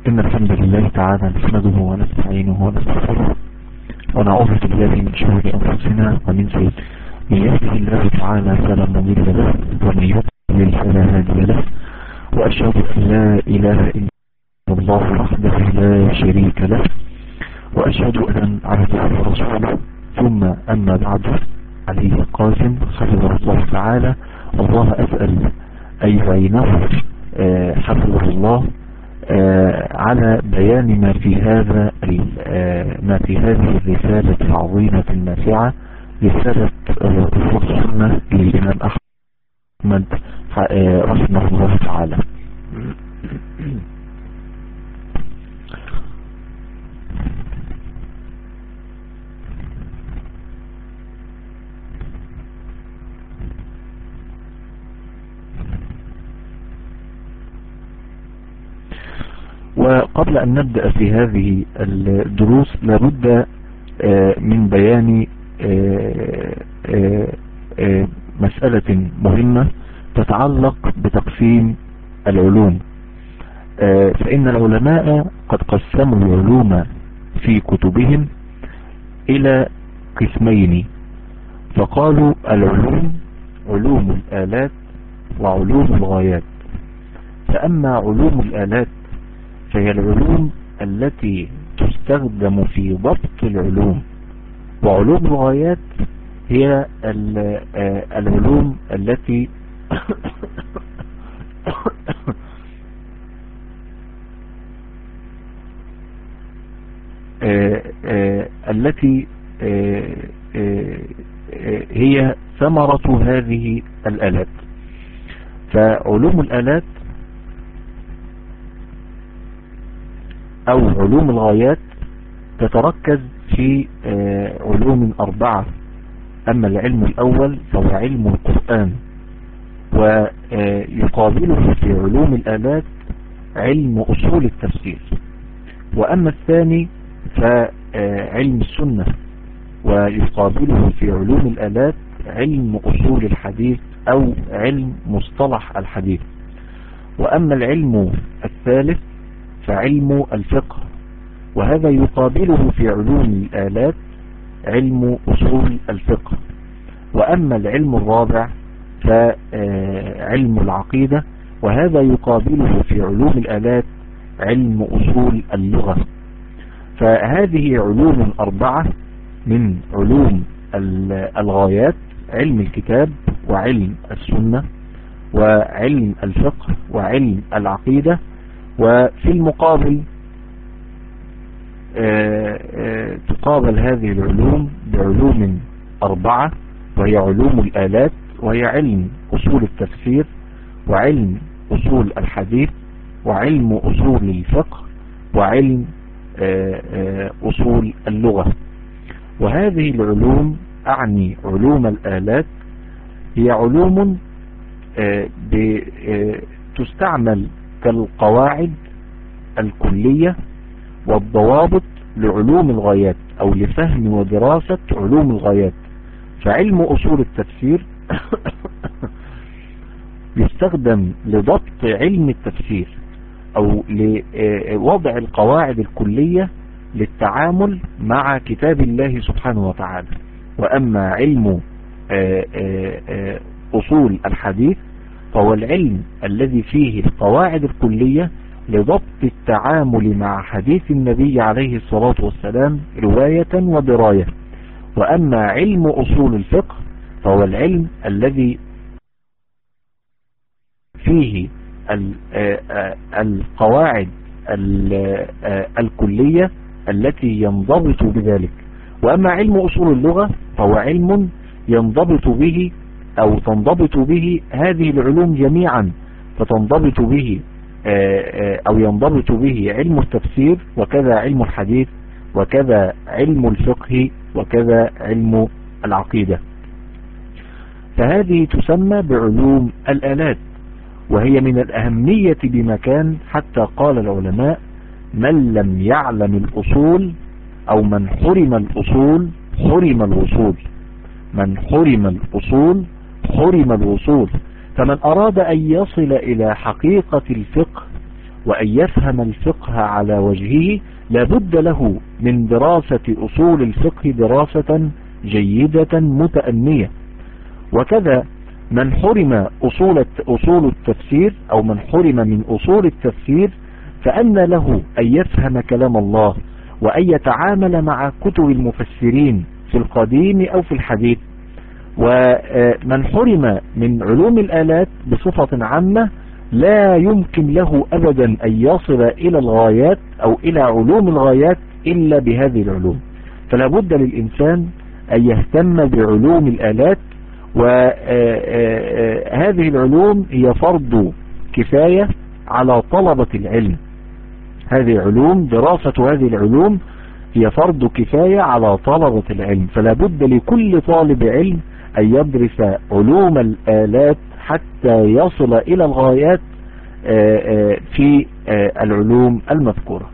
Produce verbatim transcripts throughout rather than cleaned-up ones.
إن الحمد لله تعالى نحمده ونستعينه ونستغفره ونعوذ بالله من شرور أنفسنا ومن سيئات من يهده الله تعالى فلا مضل له ومن يضلل فلا هادي له وأشهد أن لا إله إلا الله وحده لا شريك له وأشهد أن عبده ورسوله ثم أما بعد. علي القاسم حفظه الله تعالى الله أسأل أن يعينه حفظه الله على بيان ما في هذا ما في هذه الرسالة العظيمة النافعة، رسالة أصول السنة للإمام أحمد رحمه الله تعالى. وقبل أن نبدأ في هذه الدروس لابد من بيان مسألة مهمة تتعلق بتقسيم العلوم. فإن العلماء قد قسموا العلوم في كتبهم إلى قسمين، فقالوا العلوم علوم الآلات وعلوم الغايات. فأما علوم الآلات فهي العلوم التي تستخدم في ضبط العلوم، وعلوم الغايات هي العلوم التي التي هي ثمرة هذه الآلات. فعلوم الآلات أو علوم الغايات تتركز في علوم أربعة. أما العلم الأول فهو علم القرآن، ويقابله في علوم الآلات علم أصول التفسير. وأما الثاني فعلم السنة، ويقابله في علوم الآلات علم أصول الحديث أو علم مصطلح الحديث. وأما العلم الثالث فعلم الفقه، وهذا يقابله في علوم الآلات علم أصول الفقه. وأما العلم الرابع فعلم العقيدة، وهذا يقابله في علوم الآلات علم أصول اللغة. فهذه علوم أربعة من علوم الغايات: علم الكتاب وعلم السنة وعلم الفقه وعلم العقيدة. وفي المقابل آآ آآ تقابل هذه العلوم بعلوم أربعة، وهي علوم الآلات، وهي علم أصول التفسير وعلم أصول الحديث وعلم أصول الفقه وعلم آآ أصول اللغة. وهذه العلوم أعني علوم الآلات هي علوم تستعمل كالقواعد الكلية والضوابط لعلوم الغايات أو لفهم ودراسة علوم الغايات. فعلم أصول التفسير يستخدم لضبط علم التفسير أو لوضع القواعد الكلية للتعامل مع كتاب الله سبحانه وتعالى. وأما علم أصول الحديث فهو العلم الذي فيه القواعد الكلية لضبط التعامل مع حديث النبي عليه الصلاة والسلام رواية ودراية. وأما علم أصول الفقه فهو العلم الذي فيه القواعد الكلية التي ينضبط بذلك. وأما علم أصول اللغة فهو علم ينضبط به أو تنضبط به هذه العلوم جميعا، فتنضبط به أو ينضبط به علم التفسير وكذا علم الحديث وكذا علم الفقه وكذا علم العقيدة. فهذه تسمى بعلوم الآلات، وهي من الأهمية بمكان حتى قال العلماء: من لم يعلم الأصول أو من حرم الأصول حرم الوصول. من حرم الأصول حرم الوصول. فمن أراد أن يصل إلى حقيقة الفقه وأن يفهم الفقه على وجهه لابد له من دراسة أصول الفقه دراسة جيدة متأنية. وكذا من حرم أصول أصول التفسير أو من حرم من أصول التفسير فأن له أن يفهم كلام الله وأن يتعامل مع كتب المفسرين في القديم أو في الحديث. ومن حرم من علوم الآلات بصفة عامة لا يمكن له أبدا أن يصل إلى الغايات أو إلى علوم الغايات إلا بهذه العلوم. فلا بد للإنسان أن يهتم بعلوم الآلات، وهذه العلوم هي فرض كفاية على طلبة العلم. هذه العلوم دراسة هذه العلوم هي فرض كفاية على طلبة العلم، فلا بد لكل طالب علم أن يدرس علوم الآلات حتى يصل إلى الغايات في العلوم المذكورة.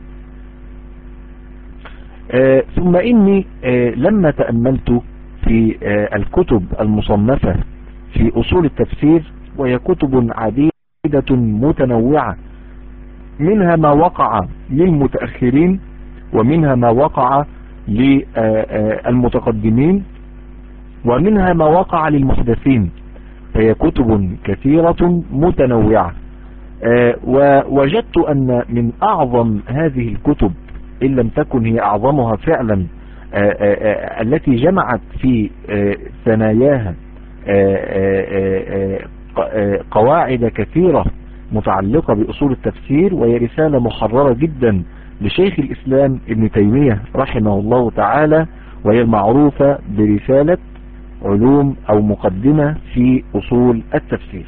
ثم إني لما تأملت في الكتب المصنفة في أصول التفسير، وهي كتب عديدة متنوعة، منها ما وقع للمتأخرين ومنها ما وقع للمتقدمين ومنها ما وقع للمحدثين، فهي كتب كثيرة متنوعة. ووجدت أن من أعظم هذه الكتب إن لم تكن هي أعظمها فعلا التي جمعت في ثناياها قواعد كثيرة متعلقة بأصول التفسير، وهي رسالة محررة جدا لشيخ الإسلام ابن تيمية رحمه الله تعالى، وهي المعروفة برسالة علوم أو مقدمة في أصول التفسير.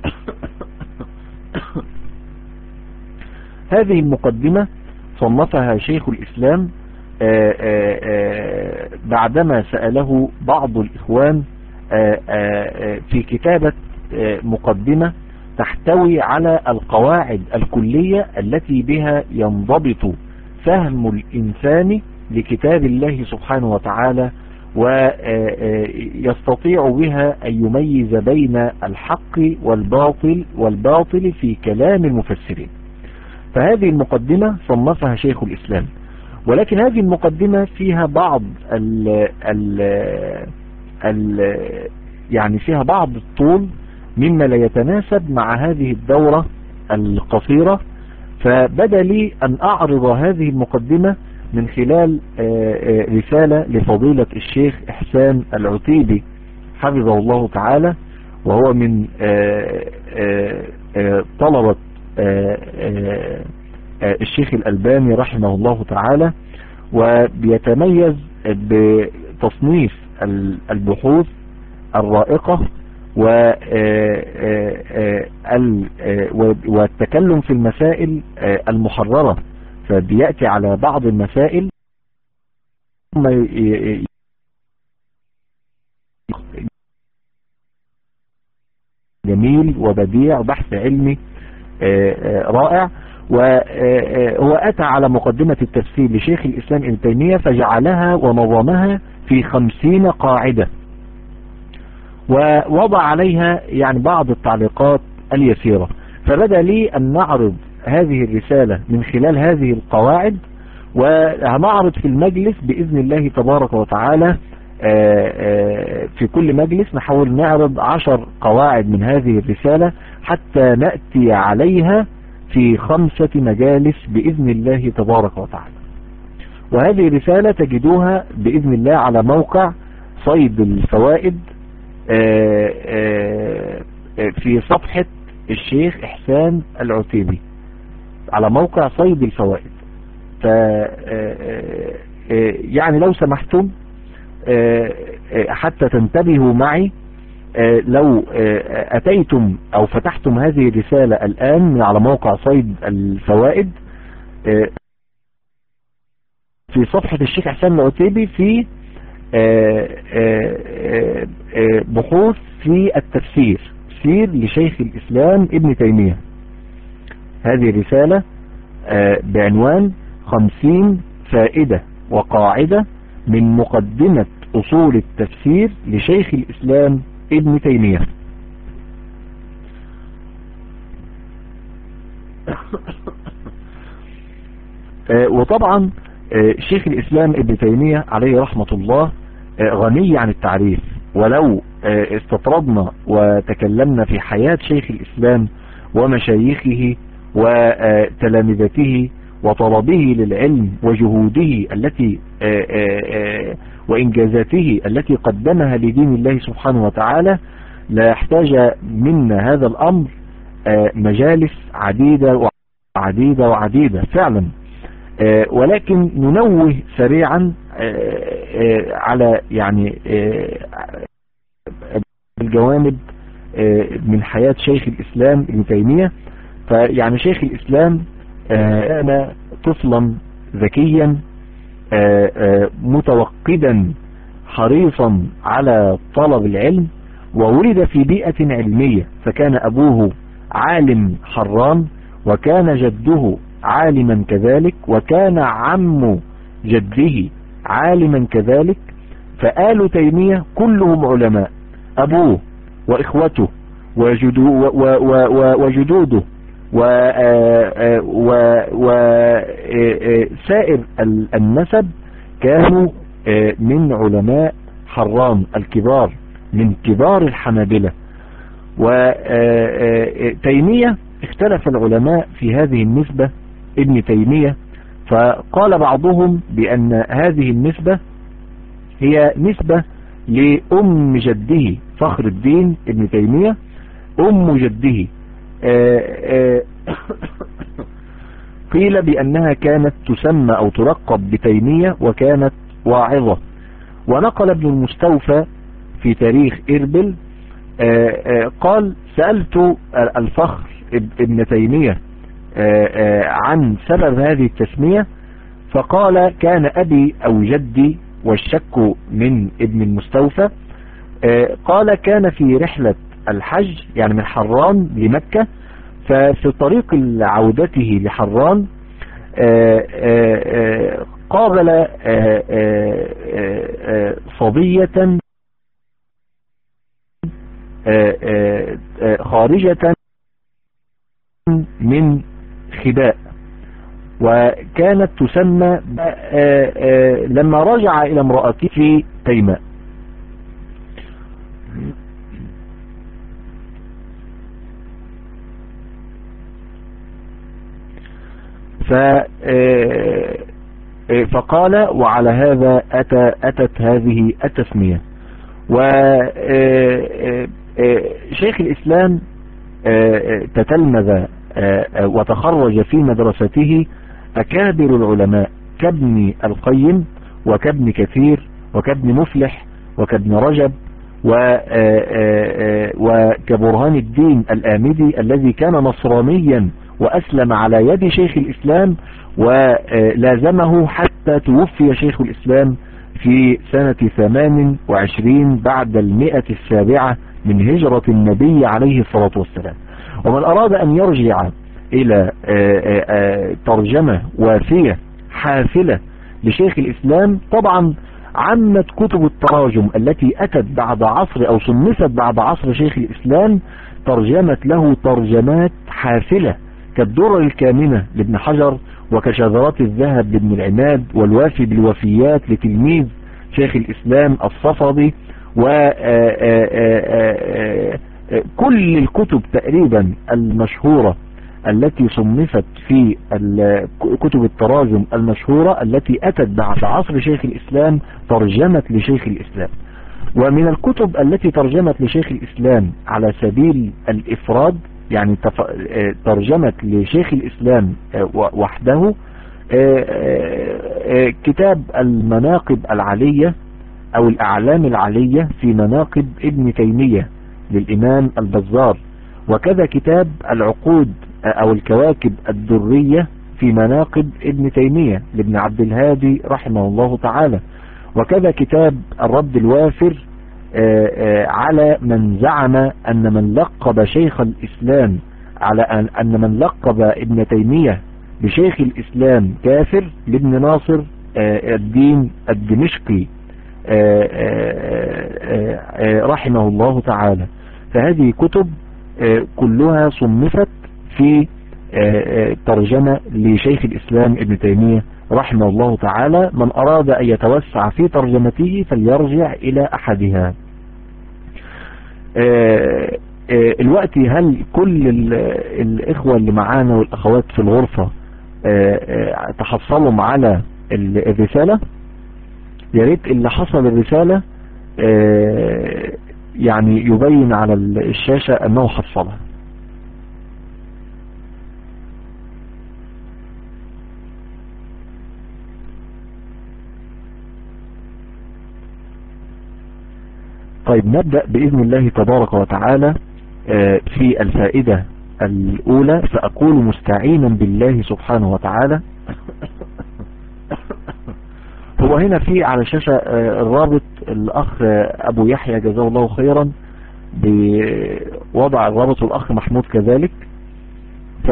هذه المقدمة صنفها شيخ الإسلام آآ آآ بعدما سأله بعض الإخوان آآ في كتابة مقدمة تحتوي على القواعد الكلية التي بها ينضبط فهم الإنسان لكتاب الله سبحانه وتعالى، ويستطيع بها أن يميز بين الحق والباطل والباطل في كلام المفسرين. فهذه المقدمة صنفها شيخ الإسلام، ولكن هذه المقدمة فيها بعض ال ال ال يعني فيها بعض الطول مما لا يتناسب مع هذه الدورة القصيرة، فبدأ لي أن أعرض هذه المقدمة من خلال رسالة لفضيلة الشيخ إحسان العتيبي حفظه الله تعالى، وهو من طلبة الشيخ الألباني رحمه الله تعالى، وبيتميز بتصنيف البحوث الرائقة والتكلم في المسائل المحررة. فبيأتي على بعض المسائل جميل وبديع، بحث علمي رائع. وهو أتى على مقدمة التفسير لشيخ الإسلام ابن تيمية فجعلها ونظمها في خمسين قاعدة، ووضع عليها يعني بعض التعليقات اليسيرة. فبدأ لي أن نعرض هذه الرسالة من خلال هذه القواعد، وهنعرض في المجلس بإذن الله تبارك وتعالى في كل مجلس نحاول نعرض عشر قواعد من هذه الرسالة حتى نأتي عليها في خمسة مجالس بإذن الله تبارك وتعالى. وهذه الرسالة تجدوها بإذن الله على موقع صيد الفوائد في صفحة الشيخ إحسان العتيبي على موقع صيد الفوائد. ف يعني لو سمحتم حتى تنتبهوا معي، لو أتيتم أو فتحتم هذه الرسالة الآن من على موقع صيد الفوائد في صفحة الشيخ إحسان العتيبي في بحوث في التفسير، تفسير لشيخ الإسلام ابن تيمية، هذه الرسالة بعنوان خمسين فائدة وقاعدة من مقدمة أصول التفسير لشيخ الإسلام ابن تيمية. وطبعا شيخ الإسلام ابن تيمية عليه رحمة الله غني عن التعريف، ولو استطردنا وتكلمنا في حياة شيخ الإسلام ومشايخه وتلامذته وطلبه للعلم وجهوده التي وإنجازاته التي قدمها لدين الله سبحانه وتعالى، لا يحتاج منا هذا الأمر مجالس عديدة وعديدة وعديدة فعلا. ولكن ننوه سريعا على يعني الجوانب من حياة شيخ الإسلام ابن تيمية. فيعني شيخ الإسلام كان طفلا ذكيا متوقدا حريصا على طلب العلم، وولد في بيئة علمية، فكان أبوه عالم حران، وكان جده عالما كذلك، وكان عم جده عالما كذلك، فآل تيمية كلهم علماء، أبوه وإخوته وجدوده وسائر النسب كانوا من علماء حران الكبار، من كبار الحنابلة. وتيمية اختلف العلماء في هذه النسبة ابن تيمية، فقال بعضهم بأن هذه النسبة هي نسبة لأم جده فخر الدين ابن تيمية، أم جده قيل بأنها كانت تسمى أو تلقب بتيمية وكانت واعظة. ونقل ابن المستوفى في تاريخ إربل قال: سألت الفخر ابن تيمية عن سبب هذه التسمية، فقال: كان أبي أو جدي، والشك من ابن المستوفى. قال: كان في رحلة الحج، يعني من حران لمكة، ففي طريق عودته لحران قابل صبية خارجة من خباء، وكانت تسمى لما رجع إلى امرأته في تيماء. فقال: وعلى هذا أتى أتت هذه التسمية. وشيخ الإسلام تتلمذ وتخرج في مدرسته أكابر العلماء كابن القيم وكابن كثير وكابن مفلح وكابن رجب وكبرهان الدين الآمدي الذي كان نصرانيا وأسلم على يد شيخ الإسلام ولازمه حتى توفي شيخ الإسلام في سنة ثمان وعشرين بعد المئة السابعة من هجرة النبي عليه الصلاة والسلام. ومن أراد أن يرجع إلى ترجمة وافية حافلة لشيخ الإسلام، طبعا عمت كتب التراجم التي أتت بعد عصر أو صنفت بعد عصر شيخ الإسلام ترجمت له ترجمات حافلة كالدرر الكامنة لابن حجر، وكشذرات الذهب لابن العماد، والوافي بالوفيات لتلميذ شيخ الإسلام الصفدي، وكل الكتب تقريبا المشهورة التي صنفت في كتب التراجم المشهورة التي أتت بعد عصر شيخ الإسلام ترجمت لشيخ الإسلام. ومن الكتب التي ترجمت لشيخ الإسلام على سبيل الإفراد، يعني ترجمت لشيخ الإسلام وحده، كتاب المناقب العلية أو الأعلام العلية في مناقب ابن تيمية للإمام البزار، وكذا كتاب العقود أو الكواكب الدرية في مناقب ابن تيمية لابن عبد الهادي رحمه الله تعالى، وكذا كتاب الرد الوافر على من زعم أن من لقب شيخ الإسلام على أن من لقب ابن تيمية بشيخ الإسلام كافر لابن ناصر الدين الدمشقي رحمه الله تعالى. فهذه كتب كلها صنفت في ترجمة لشيخ الإسلام ابن تيمية رحمه الله تعالى. من أراد أن يتوسع في ترجمته فليرجع إلى أحدها. الوقت هل كل الإخوة اللي معانا والأخوات في الغرفة تحصلوا على الرسالة؟ يا ريت اللي حصل الرسالة يعني يبين على الشاشة أنه حصلها. طيب نبدأ بإذن الله تبارك وتعالى في الفائدة الأولى. فأقول مستعينا بالله سبحانه وتعالى. هو هنا في على الشاشة الرابط الأخ أبو يحيى جزاه الله خيرا بوضع الرابط، الأخ محمود كذلك. ف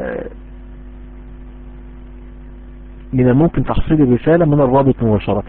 من الممكن تحصيل الرسالة من الرابط مباشرة.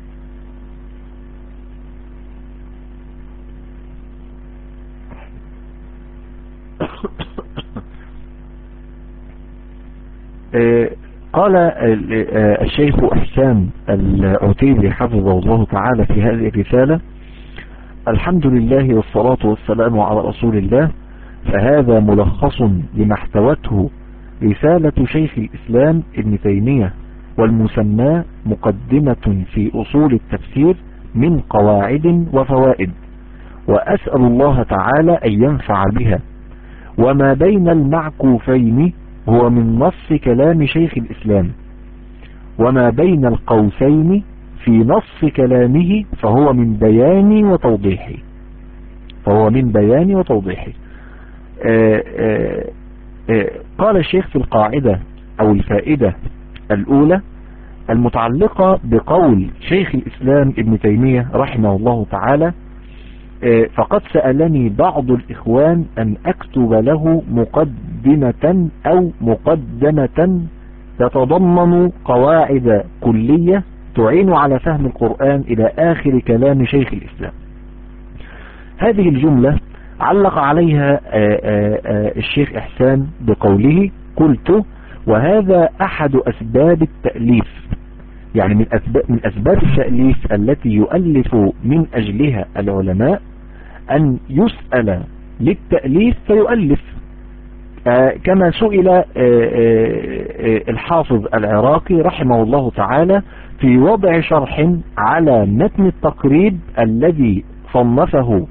قال الشيخ إحسان العتيبي حفظه الله تعالى في هذه الرسالة: الحمد لله والصلاة والسلام على رسول الله. فهذا ملخص لما احتوته رسالة شيخ الإسلام ابن تيمية، والمسمى مقدمة في أصول التفسير من قواعد وفوائد، وأسأل الله تعالى أن ينفع بها. وما بين المعكوفين هو من نص كلام شيخ الإسلام، وما بين القوسين في نص كلامه فهو من بيان وتوضيح فهو من بيان وتوضيح. آآ آآ قال الشيخ في القاعدة أو الفائدة الأولى المتعلقة بقول شيخ الإسلام ابن تيمية رحمه الله تعالى: فقد سألني بعض الإخوان أن أكتب له مقدمة أو مقدمة تتضمن قواعد كلية تعين على فهم القرآن إلى آخر كلام شيخ الإسلام. هذه الجملة علق عليها الشيخ إحسان بقوله: قلت وهذا أحد أسباب التأليف، يعني من أسباب, من أسباب التأليف التي يؤلف من أجلها العلماء أن يسأل للتأليف فيؤلف. آه كما سئل آه آه الحافظ العراقي رحمه الله تعالى في وضع شرح على متن التقريب الذي صنفه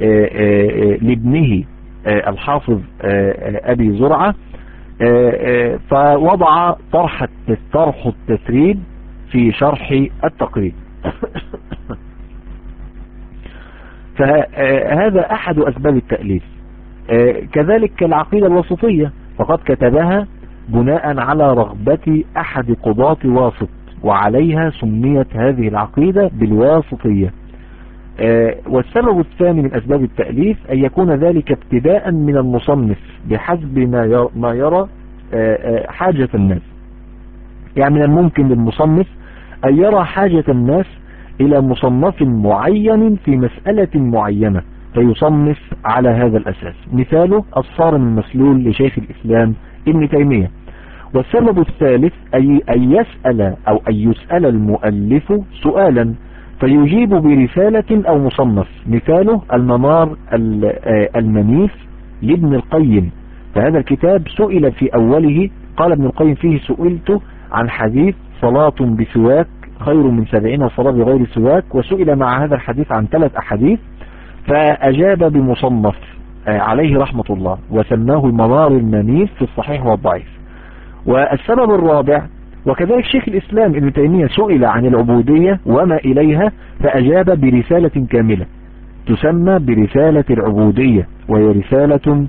لابنه الحافظ أبي زرعة، فوضع طرح طرح التسريب في شرح التقريب. فهذا أحد أسباب التأليف. كذلك العقيدة الوسطية فقد كتبها بناء على رغبة أحد قضاة واسط، وعليها سميت هذه العقيدة بالواسطية. والسبب الثاني من أسباب التأليف أن يكون ذلك ابتداء من المصنف بحسب ما يرى حاجة الناس. يعني من الممكن للمصنف أن يرى حاجة الناس إلى مصنف معين في مسألة معينة فيصنف على هذا الأساس. مثاله الصارم المسلول لشيخ الإسلام ابن تيمية. والسبب الثالث أن يسأل أو أن يسأل المؤلف سؤالا فيجيب برسالة أو مصنف. مثاله المنار المنيف لابن القيم، فهذا الكتاب سئل في أوله قال ابن القيم فيه: سئلت عن حديث صلاة بسواك خير من سبعين صلاة بغير سواك، وسئل مع هذا الحديث عن ثلاث أحاديث فأجاب بمصنف عليه رحمة الله وسماه المنار المنيف في الصحيح والضعيف. والسبب الرابع وكذلك شيخ الإسلام ابن تيمية سئل عن العبودية وما إليها فأجاب برسالة كاملة تسمى برسالة العبودية، وهي رسالة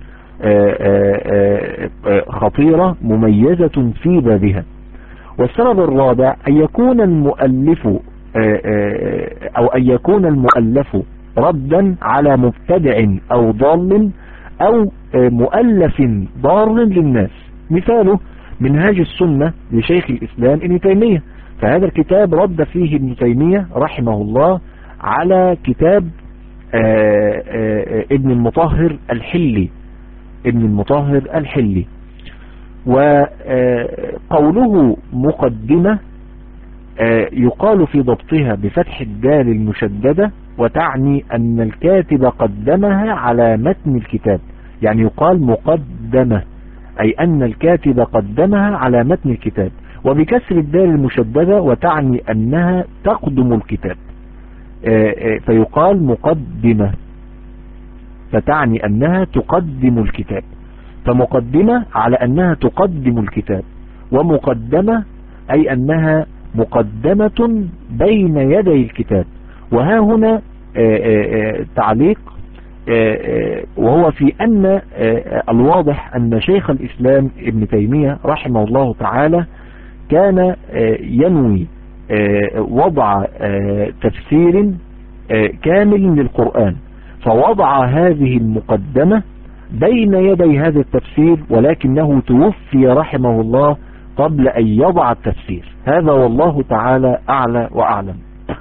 خطيرة مميزة في بابها. والسبب الرابع أن يكون المؤلف أو أن يكون المؤلف ردا على مبتدع أو ضال أو مؤلف ضار للناس. مثاله منهاج السنة لشيخ الإسلام ابن تيمية، فهذا الكتاب رد فيه ابن تيمية رحمه الله على كتاب آآ آآ ابن المطهر الحلي ابن المطهر الحلي وقوله مقدمة يقال في ضبطها بفتح الدال المشددة، وتعني أن الكاتب قدمها على متن الكتاب، يعني يقال مقدمة أي أن الكاتب قدمها على متن الكتاب، وبكسر الدال المشددة وتعني أنها تقدم الكتاب، فيقال مقدمة فتعني أنها تقدم الكتاب، فمقدمة على أنها تقدم الكتاب، ومقدمة أي أنها مقدمة بين يدي الكتاب. وها هنا تعليق، وهو في أن الواضح أن شيخ الإسلام ابن تيمية رحمه الله تعالى كان ينوي وضع تفسير كامل للقرآن، فوضع هذه المقدمة بين يدي هذا التفسير، ولكنه توفي رحمه الله قبل أن يضع التفسير. هذا والله تعالى أعلى وأعلم.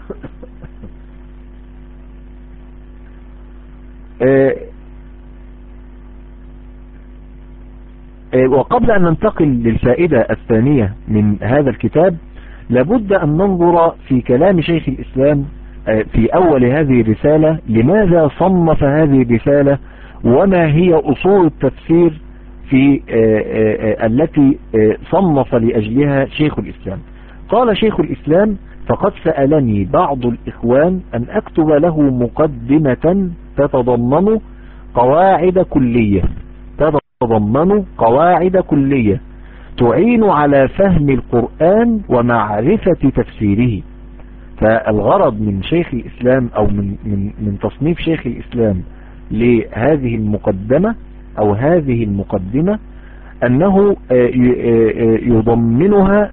وقبل أن ننتقل للفائدة الثانية من هذا الكتاب، لابد أن ننظر في كلام شيخ الإسلام في أول هذه الرسالة، لماذا صنف هذه الرسالة، وما هي أصول التفسير في التي صنف لأجلها شيخ الإسلام. قال شيخ الإسلام: فقد سألني بعض الإخوان أن أكتب له مقدمة تتضمن قواعد كلية تتضمن قواعد كلية تعين على فهم القرآن ومعرفة تفسيره. فالغرض من شيخ الإسلام أو من, من, من تصنيف شيخ الإسلام لهذه المقدمة أو هذه المقدمة أنه يضمنها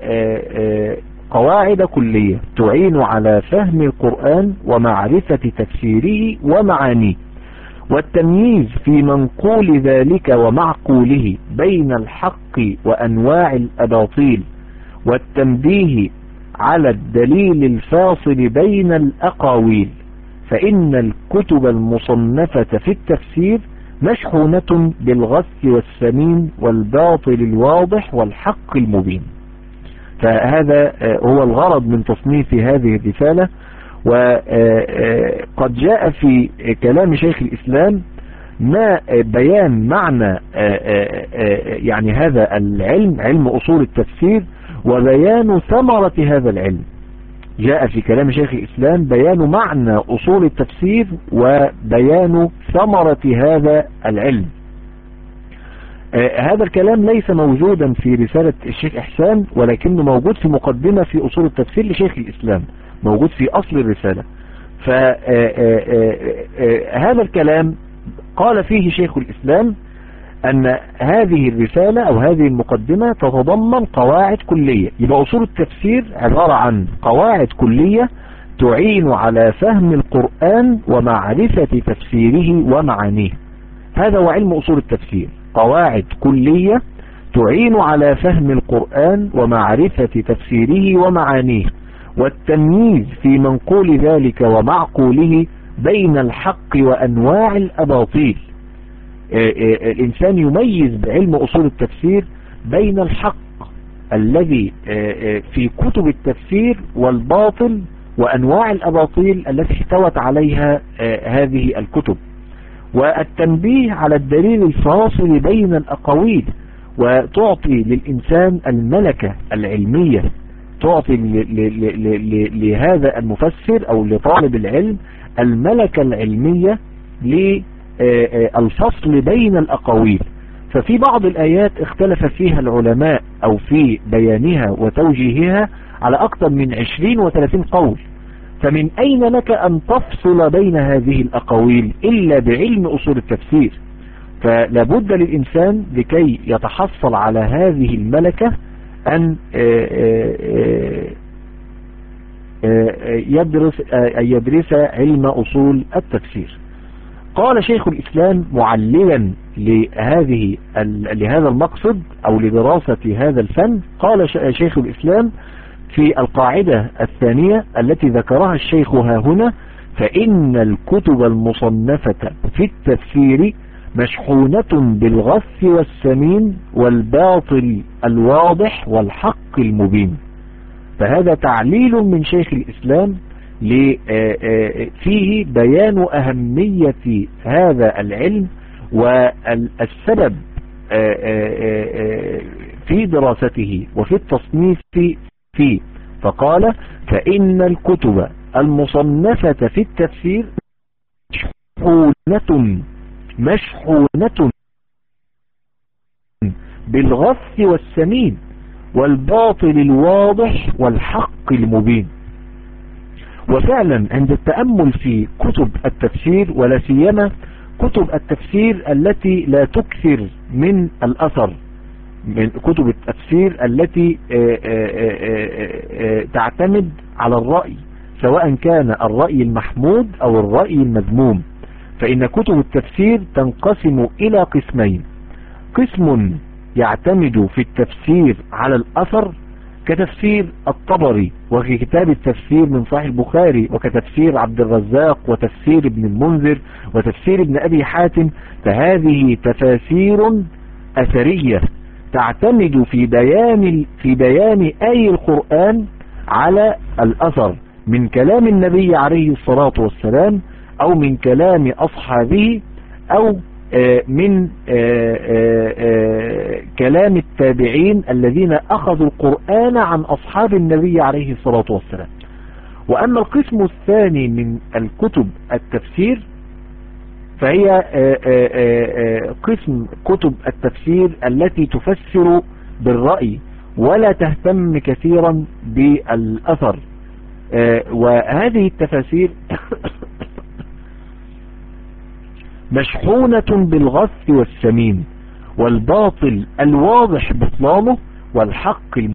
قواعد كلية تعين على فهم القرآن ومعرفة تفسيره ومعانيه، والتمييز في منقول ذلك ومعقوله بين الحق وأنواع الأباطيل، والتنبيه على الدليل الفاصل بين الأقاويل، فإن الكتب المصنفة في التفسير مشحونة بالغث والسمين والباطل الواضح والحق المبين. فهذا هو الغرض من تصنيف هذه الرسالة. وقد جاء في كلام شيخ الإسلام ما بيان معنى يعني هذا العلم، علم أصول التفسير، وبيان ثمرة هذا العلم. جاء في كلام شيخ الإسلام بيان معنى أصول التفسير وبيان ثمرة هذا العلم. هذا الكلام ليس موجودا في رسالة الشيخ إحسان، ولكنه موجود في مقدمة في أصول التفسير لشيخ الإسلام، موجود في أصل الرسالة. فهذا الكلام قال فيه شيخ الإسلام أن هذه الرسالة أو هذه المقدمة تتضمن قواعد كلية. يبقى أصول التفسير عبارة عن قواعد كلية تعين على فهم القرآن ومعرفة تفسيره ومعانيه. هذا هو علم أصول التفسير، قواعد كلية تعين على فهم القرآن ومعرفة تفسيره ومعانيه، والتمييز في منقول ذلك ومعقوله بين الحق وأنواع الأباطيل. الإنسان يميز بعلم أصول التفسير بين الحق الذي في كتب التفسير والباطل وأنواع الأباطيل التي احتوت عليها هذه الكتب، والتنبيه على الدليل الفاصل بين الأقاويل، وتعطي للإنسان الملكة العلمية، تعطي لهذا المفسر أو لطالب العلم الملكة العلمية للفصل بين الأقاويل. ففي بعض الآيات اختلف فيها العلماء أو في بيانها وتوجيهها على أكثر من عشرين وثلاثين قول، فمن أين لك أن تفصل بين هذه الأقاويل إلا بعلم أصول التفسير؟ فلابد للإنسان لكي يتحصل على هذه الملكة أن يدرس أن يدرس علم أصول التفسير. قال شيخ الإسلام معللا لهذه لهذا المقصد أو لدراسة هذا الفن، قال شيخ الإسلام في القاعدة الثانية التي ذكرها الشيخ ها هنا: فإن الكتب المصنفة في التفسير مشحونة بالغث والسمين والباطل الواضح والحق المبين. فهذا تعليل من شيخ الإسلام فيه بيان أهمية هذا العلم والسبب في دراسته وفي التصنيف فيه. فقال: فإن الكتب المصنفة في التفسير مشحونة مشحونة بالغث والسمين والباطل الواضح والحق المبين. وفعلا عند التأمل في كتب التفسير ولا سيما كتب التفسير التي لا تكثر من الأثر، من كتب التفسير التي تعتمد على الرأي سواء كان الرأي المحمود أو الرأي المذموم، فإن كتب التفسير تنقسم إلى قسمين: قسم يعتمد في التفسير على الأثر كتفسير الطبري وكتاب التفسير من صحيح البخاري وكتفسير عبد الرزاق وتفسير ابن المنذر وتفسير ابن أبي حاتم، فهذه تفاسير أثرية تعتمد في بيان في بيان آي القرآن على الأثر من كلام النبي عليه الصلاة والسلام أو من كلام أصحابه أو من كلام التابعين الذين أخذوا القرآن عن أصحاب النبي عليه الصلاة والسلام. وأما القسم الثاني من الكتب التفسير فهي قسم كتب التفسير التي تفسر بالرأي ولا تهتم كثيرا بالأثر، وهذه التفاسير مشحونة بالغث والسمين والباطل الواضح بطلانه والحق المبين.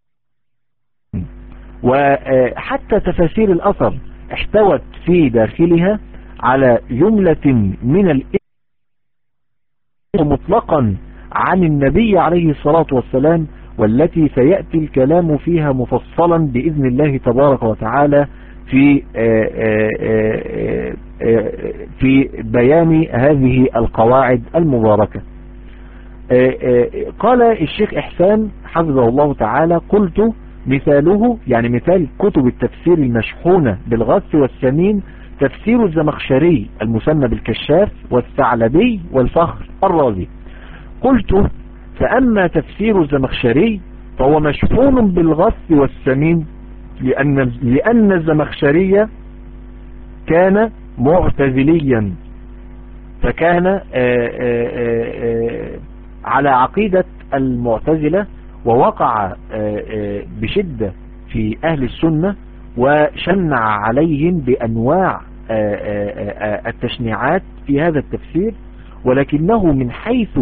وحتى تفاسير الأثر احتوت في داخلها على جملة من الإثم مطلقا عن النبي عليه الصلاة والسلام، والتي سيأتي الكلام فيها مفصلا بإذن الله تبارك وتعالى في في بيان هذه القواعد المباركة. قال الشيخ إحسان حفظه الله تعالى: قلت مثاله، يعني مثال كتب التفسير المشحونة بالغث والسمين، تفسير الزمخشري المسمى بالكشاف والثعلبي والفخر الرازي. قلت: فأما تفسير الزمخشري فهو مشحون بالغث والسمين لأن, لأن الزمخشري كان معتزليا، فكان آآ آآ على عقيدة المعتزلة، ووقع بشدة في أهل السنة وشنع عليهم بأنواع التشنيعات في هذا التفسير، ولكنه من حيث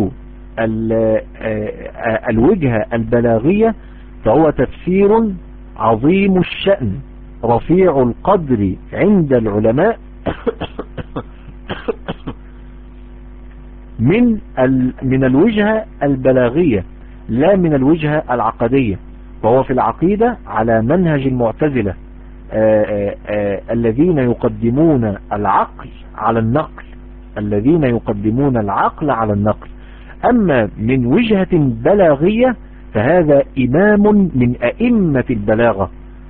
الوجهة البلاغية فهو تفسير عظيم الشأن رفيع القدر عند العلماء من من الوجهة البلاغية لا من الوجهة العقدية. وهو في العقيدة على منهج المعتزلة الذين يقدمون العقل على النقل الذين يقدمون العقل على النقل. أما من وجهة بلاغية فهذا إمام من أئمة البلاغة،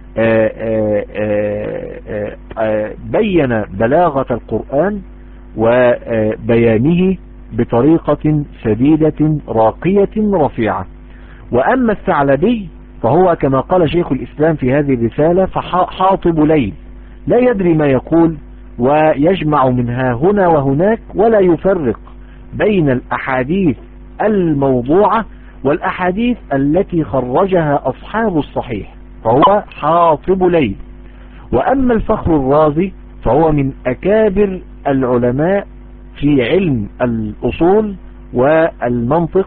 بين بلاغة القرآن وبيانه بطريقة سديدة راقية رفيعة. وأما الثعلبي فهو كما قال شيخ الإسلام في هذه الرسالة فحاطب ليل لا يدري ما يقول، ويجمع منها هنا وهناك ولا يفرق بين الأحاديث الموضوعة والأحاديث التي خرجها أصحاب الصحيح، فهو حاطب ليل. وأما الفخر الرازي فهو من أكابر العلماء في علم الأصول والمنطق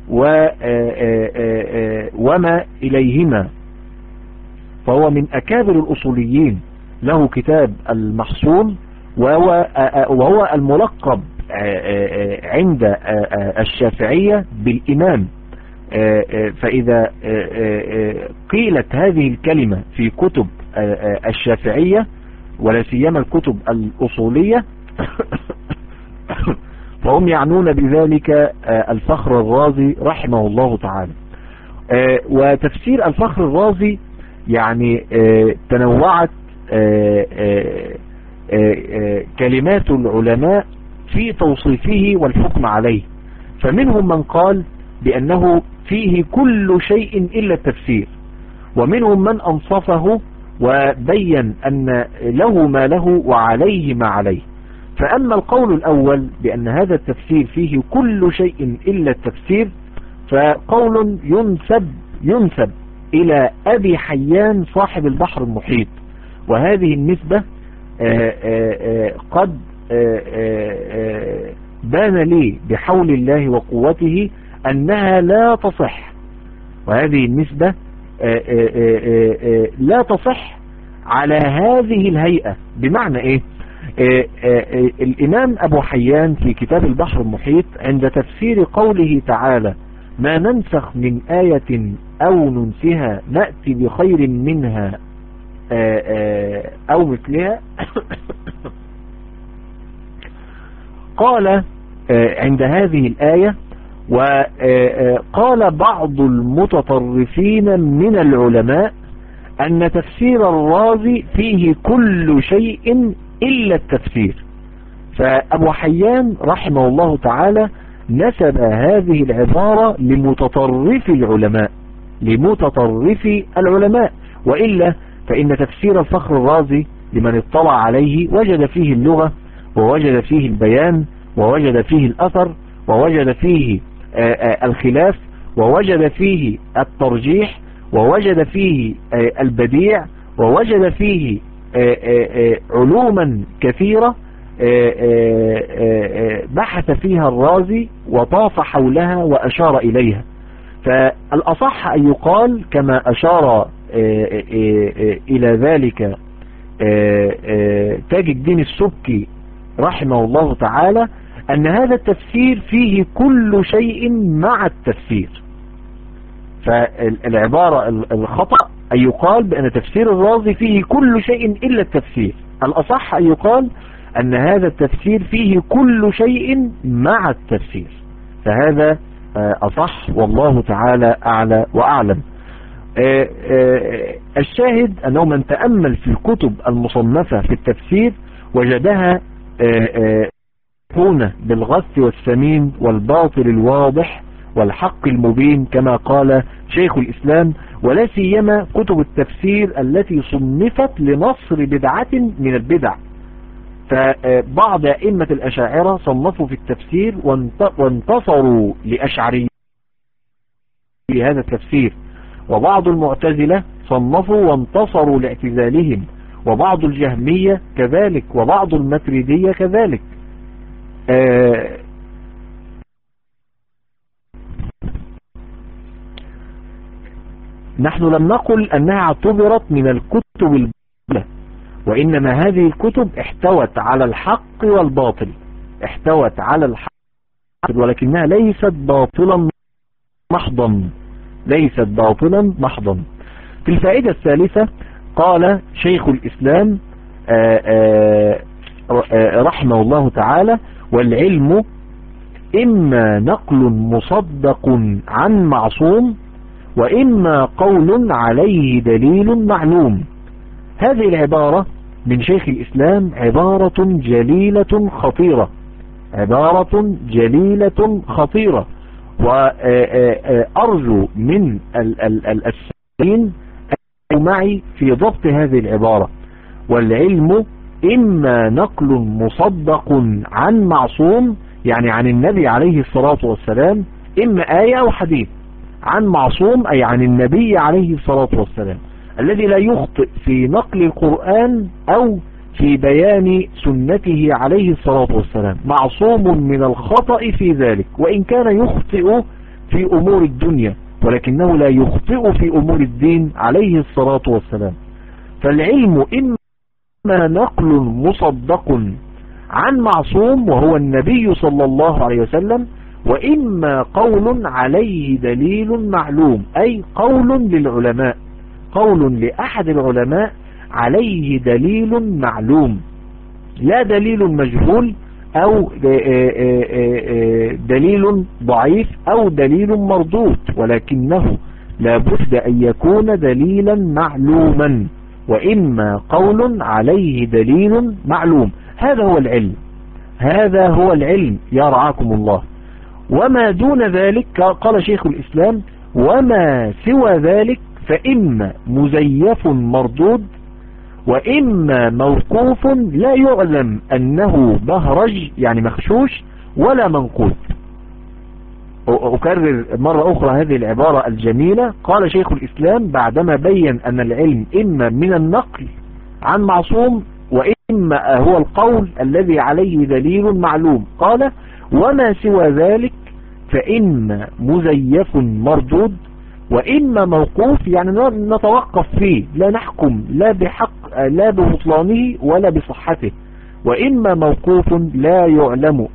وما إليهما، فهو من أكابر الأصوليين، له كتاب المحصول وهو, وهو الملقب عند الشافعية بالإمام. فإذا قيلت هذه الكلمة في كتب الشافعية ولا سيما الكتب الأصولية فهم يعنون بذلك الفخر الرازي رحمه الله تعالى. وتفسير الفخر الرازي يعني تنوعت كلمات العلماء في توصيفه والحكم عليه، فمنهم من قال بأنه فيه كل شيء إلا التفسير، ومنهم من أنصفه وبين أن له ما له وعليه ما عليه. فأما القول الأول بأن هذا التفسير فيه كل شيء إلا التفسير فقول ينسب ينسب إلى أبي حيان صاحب البحر المحيط، وهذه النسبة آآ آآ قد آآ بان لي بحول الله وقوته أنها لا تصح، وهذه النسبة لا تصح على هذه الهيئة. بمعنى إيه؟ الإمام أبو حيان في كتاب البحر المحيط عند تفسير قوله تعالى ما ننسخ من آية أو ننسها نأتي بخير منها أو مثلها قال عند هذه الآية وقال بعض المتطرفين من العلماء أن تفسير الرازي فيه كل شيء إلا التفسير. فأبو حيان رحمه الله تعالى نسب هذه العبارة لمتطرف العلماء لمتطرف العلماء وإلا فإن تفسير الفخر الرازي لمن اطلع عليه وجد فيه اللغة، ووجد فيه البيان، ووجد فيه الأثر، ووجد فيه الخلاف، ووجد فيه الترجيح، ووجد فيه البديع، ووجد فيه علوما كثيرة بحث فيها الرازي وطاف حولها وأشار إليها. فالأصح أن يقال كما أشار إلى ذلك تاج الدين السبكي رحمه الله تعالى أن هذا التفسير فيه كل شيء مع التفسير. فالعبارة الخطأ أن يقال بأن تفسير الرازي فيه كل شيء إلا التفسير. الأصح أن يقال أن هذا التفسير فيه كل شيء مع التفسير، فهذا أصح والله تعالى أعلى وأعلم. الشاهد أنه من تأمل في الكتب المصنفة في التفسير وجدها هنا بالغث والسمين والباطل الواضح والحق المبين كما قال شيخ الإسلام، ولا سيما كتب التفسير التي صنفت لنصر بدعة من البدع. فبعض أئمة الأشاعرة صنفوا في التفسير وانتصروا لأشعري هذا التفسير، وبعض المعتزلة صنفوا وانتصروا لاعتزالهم، وبعض الجهمية كذلك، وبعض الماتريدية كذلك. آه نحن لم نقل أنها اعتبرت من الكتب الباطلة، وإنما هذه الكتب احتوت على الحق والباطل، احتوت على الحق ولكنها ليست باطلا محضا، ليست باطلا محضا. في الفائدة الثالثة قال شيخ الإسلام آآ آآ رحمه الله تعالى والعلم إما نقل مصدق عن معصوم وإما قول عليه دليل معلوم. هذه العبارة من شيخ الإسلام عبارة جليلة خطيرة، عبارة جليلة خطيرة، وأرجو من السائلين أن معي في ضبط هذه العبارة. والعلم إما نقل مصدق عن معصوم يعني عن النبي عليه الصلاة والسلام، إما آية أو حديث، عن معصوم أي عن النبي عليه الصلاة والسلام الذي لا يخطئ في نقل القرآن أو في بيان سنته عليه الصلاة والسلام، معصوم من الخطأ في ذلك، وإن كان يخطئ في أمور الدنيا ولكنه لا يخطئ في أمور الدين عليه الصلاة والسلام. فالعلم إما نقل مصدق عن معصوم وهو النبي صلى الله عليه وسلم، وإما قول عليه دليل معلوم أي قول للعلماء، قول لأحد العلماء عليه دليل معلوم، لا دليل مجهول أو دليل ضعيف أو دليل مردود، ولكنه لابد أن يكون دليلا معلوما، وإما قول عليه دليل معلوم. هذا هو العلم، هذا هو العلم يا رعاكم الله. وما دون ذلك قال شيخ الإسلام وما سوى ذلك فإما مزيف مردود، وإما موقوف لا يعلم أنه بهرج يعني مخشوش ولا منقود. أكرر مرة أخرى هذه العبارة الجميلة. قال شيخ الإسلام بعدما بين أن العلم إما من النقل عن معصوم وإما هو القول الذي عليه دليل معلوم، قال وما سوى ذلك فإما مزيف مردود، وإما موقوف يعني نتوقف فيه لا نحكم لا بحق لا ببطلانه ولا بصحته، وإما موقوف لا يعلم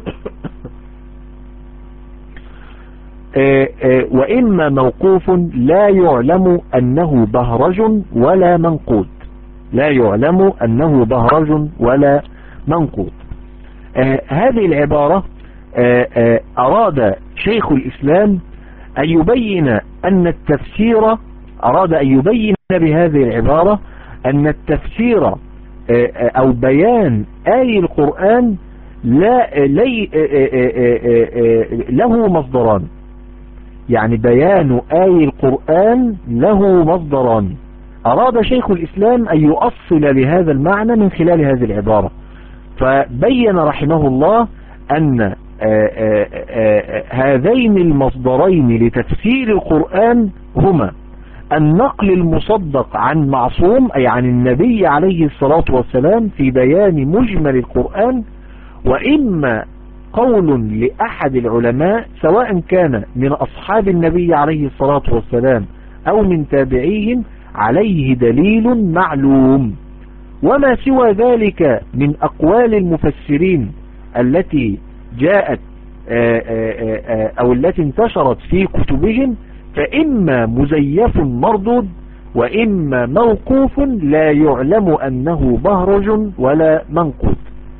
وإما موقوف لا يعلم أنه بهرج ولا منقود، لا يعلم أنه بهرج ولا منقود. آه هذه العبارة آه آه أراد شيخ الإسلام أن يبين أن التفسير أراد أن يبين بهذه العبارة أن التفسير آه أو بيان آي القرآن لا لي آه آه آه له مصدران، يعني بيان آي القرآن له مصدران. أراد شيخ الإسلام أن يؤصل لهذا المعنى من خلال هذه العبارة، فبين رحمه الله أن آآ آآ هذين المصدرين لتفسير القرآن هما النقل المصدق عن معصوم أي عن النبي عليه الصلاة والسلام في بيان مجمل القرآن، وإما قول لأحد العلماء سواء كان من أصحاب النبي عليه الصلاة والسلام أو من تابعيهم عليه دليل معلوم. وما سوى ذلك من أقوال المفسرين التي جاءت آآ آآ أو التي انتشرت في كتبهم فإما مزيف مردود وإما موقوف لا يعلم أنه بهرج ولا منقود.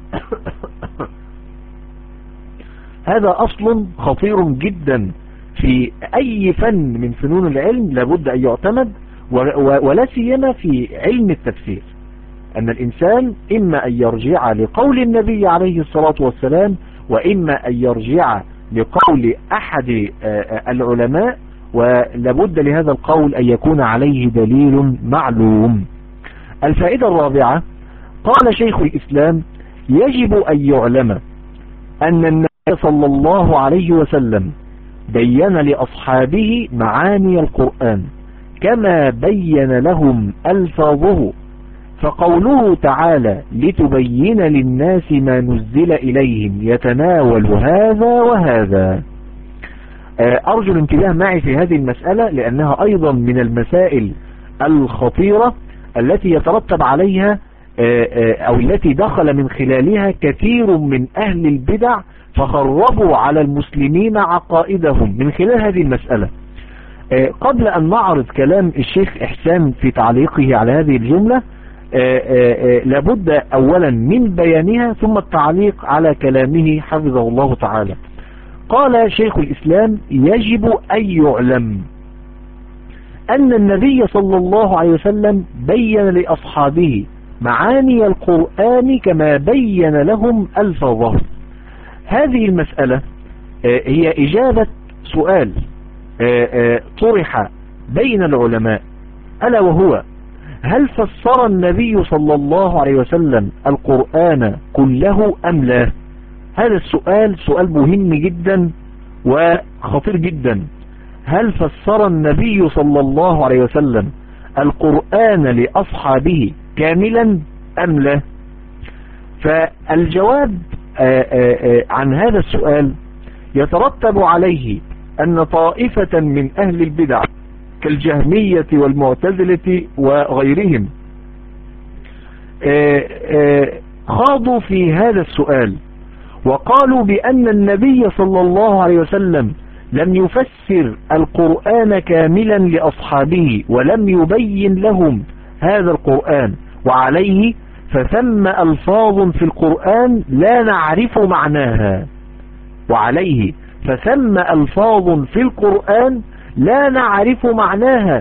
هذا أصل خطير جدا في أي فن من فنون العلم لابد أن يعتمد، ولا سيما في علم التفسير، أن الإنسان إما أن يرجع لقول النبي عليه الصلاة والسلام وإما أن يرجع لقول أحد العلماء، ولابد لهذا القول أن يكون عليه دليل معلوم. الفائدة الرابعة قال شيخ الإسلام يجب أن يعلم أن النبي صلى الله عليه وسلم بين لأصحابه معاني القرآن كما بين لهم ألفاظه، فقوله تعالى لتبين للناس ما نزل إليهم يتناول هذا وهذا. أرجو الانتباه معي في هذه المسألة لأنها أيضا من المسائل الخطيرة التي يترتب عليها أو التي دخل من خلالها كثير من أهل البدع فخربوا على المسلمين عقائدهم من خلال هذه المسألة. قبل أن نعرض كلام الشيخ إحسان في تعليقه على هذه الجملة لابد أولا من بيانها ثم التعليق على كلامه حفظه الله تعالى. قال شيخ الإسلام يجب أن يعلم أن النبي صلى الله عليه وسلم بين لأصحابه معاني القرآن كما بين لهم ألفاظه. هذه المسألة هي إجابة سؤال طرح بين العلماء، ألا وهو هل فسر النبي صلى الله عليه وسلم القرآن كله أم لا؟ هذا السؤال سؤال مهم جدا وخطير جدا. هل فسر النبي صلى الله عليه وسلم القرآن لأصحابه كاملا أم لا؟ فالجواب عن هذا السؤال يترتب عليه أن طائفة من أهل البدع كالجهمية والمعتزلة وغيرهم خاضوا في هذا السؤال وقالوا بأن النبي صلى الله عليه وسلم لم يفسر القرآن كاملا لأصحابه ولم يبين لهم هذا القرآن، وعليه فثم ألفاظ في القرآن لا نعرف معناها، وعليه فثم ألفاظ في القرآن لا نعرف معناها.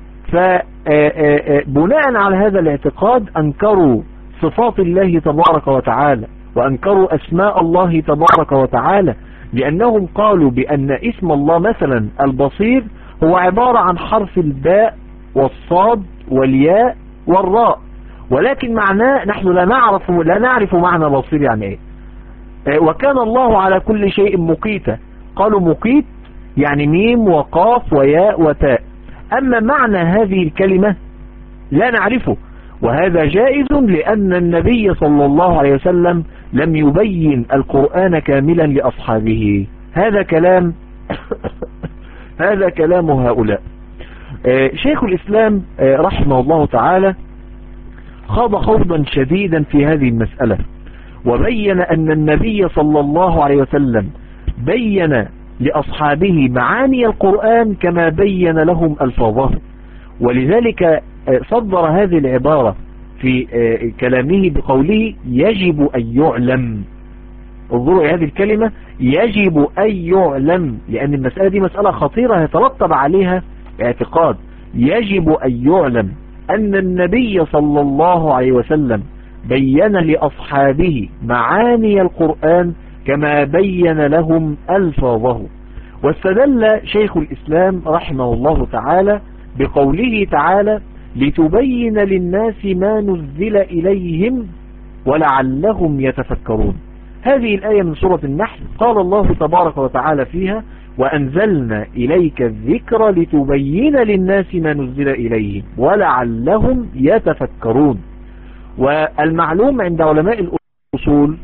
فبناء على هذا الاعتقاد أنكروا صفات الله تبارك وتعالى، وأنكروا أسماء الله تبارك وتعالى، لأنهم قالوا بأن اسم الله مثلا البصير هو عبارة عن حرف الباء والصاد والياء والراء، ولكن معناه نحن لا نعرف لا نعرف معنى بصير يعني ايه. وكان الله على كل شيء مقيتا، قالوا مقيت يعني ميم وقاف وياء وتاء، أما معنى هذه الكلمة لا نعرفه، وهذا جائز لأن النبي صلى الله عليه وسلم لم يبين القرآن كاملا لأصحابه. هذا كلام هذا كلام هؤلاء. شيخ الإسلام رحمه الله تعالى خاض خوضا شديدا في هذه المسألة، وبين أن النبي صلى الله عليه وسلم بين لأصحابه معاني القرآن كما بين لهم ألفاظه، ولذلك صدر هذه العبارة في كلامه بقوله يجب أن يعلم. انظروا هذه الكلمة يجب أن يعلم، لأن المسألة دي مسألة خطيرة يترتب عليها اعتقاد. يجب أن يعلم أن النبي صلى الله عليه وسلم بين لأصحابه معاني القرآن كما بين لهم ألفاظه. واستدل شيخ الإسلام رحمه الله تعالى بقوله تعالى لتبين للناس ما نزل إليهم ولعلهم يتفكرون. هذه الآية من سورة النحل، قال الله تبارك وتعالى فيها وأنزلنا إليك الذكر لتبين للناس ما نزل إليهم ولعلهم يتفكرون. والمعلوم عند علماء الأصول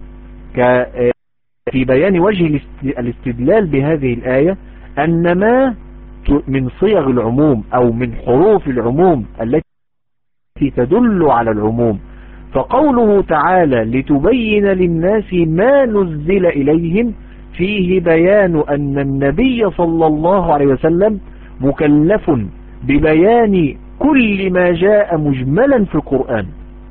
في بيان وجه الاستدلال بهذه الآية أن ما من صيغ العموم أو من حروف العموم التي تدل على العموم، فقوله تعالى لتبين للناس ما نزل إليهم فيه بيان أن النبي صلى الله عليه وسلم مكلف ببيان كل ما جاء مجملا في القرآن.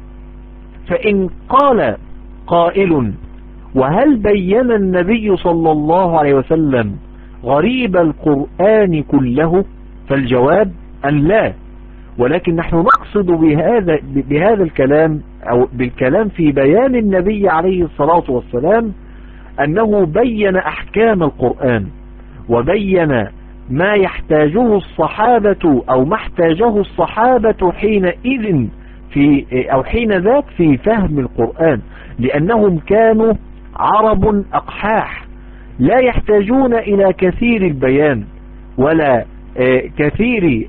فإن قال قائل وهل بين النبي صلى الله عليه وسلم غريب القرآن كله؟ فالجواب أن لا، ولكن نحن نقصد بهذا بهذا الكلام أو بالكلام في بيان النبي عليه الصلاة والسلام أنه بين أحكام القرآن وبين ما يحتاجه الصحابة أو ما احتاجه الصحابة حينئذ في أو حين ذاك في فهم القرآن، لأنهم كانوا عرب أقحاح لا يحتاجون إلى كثير البيان ولا كثير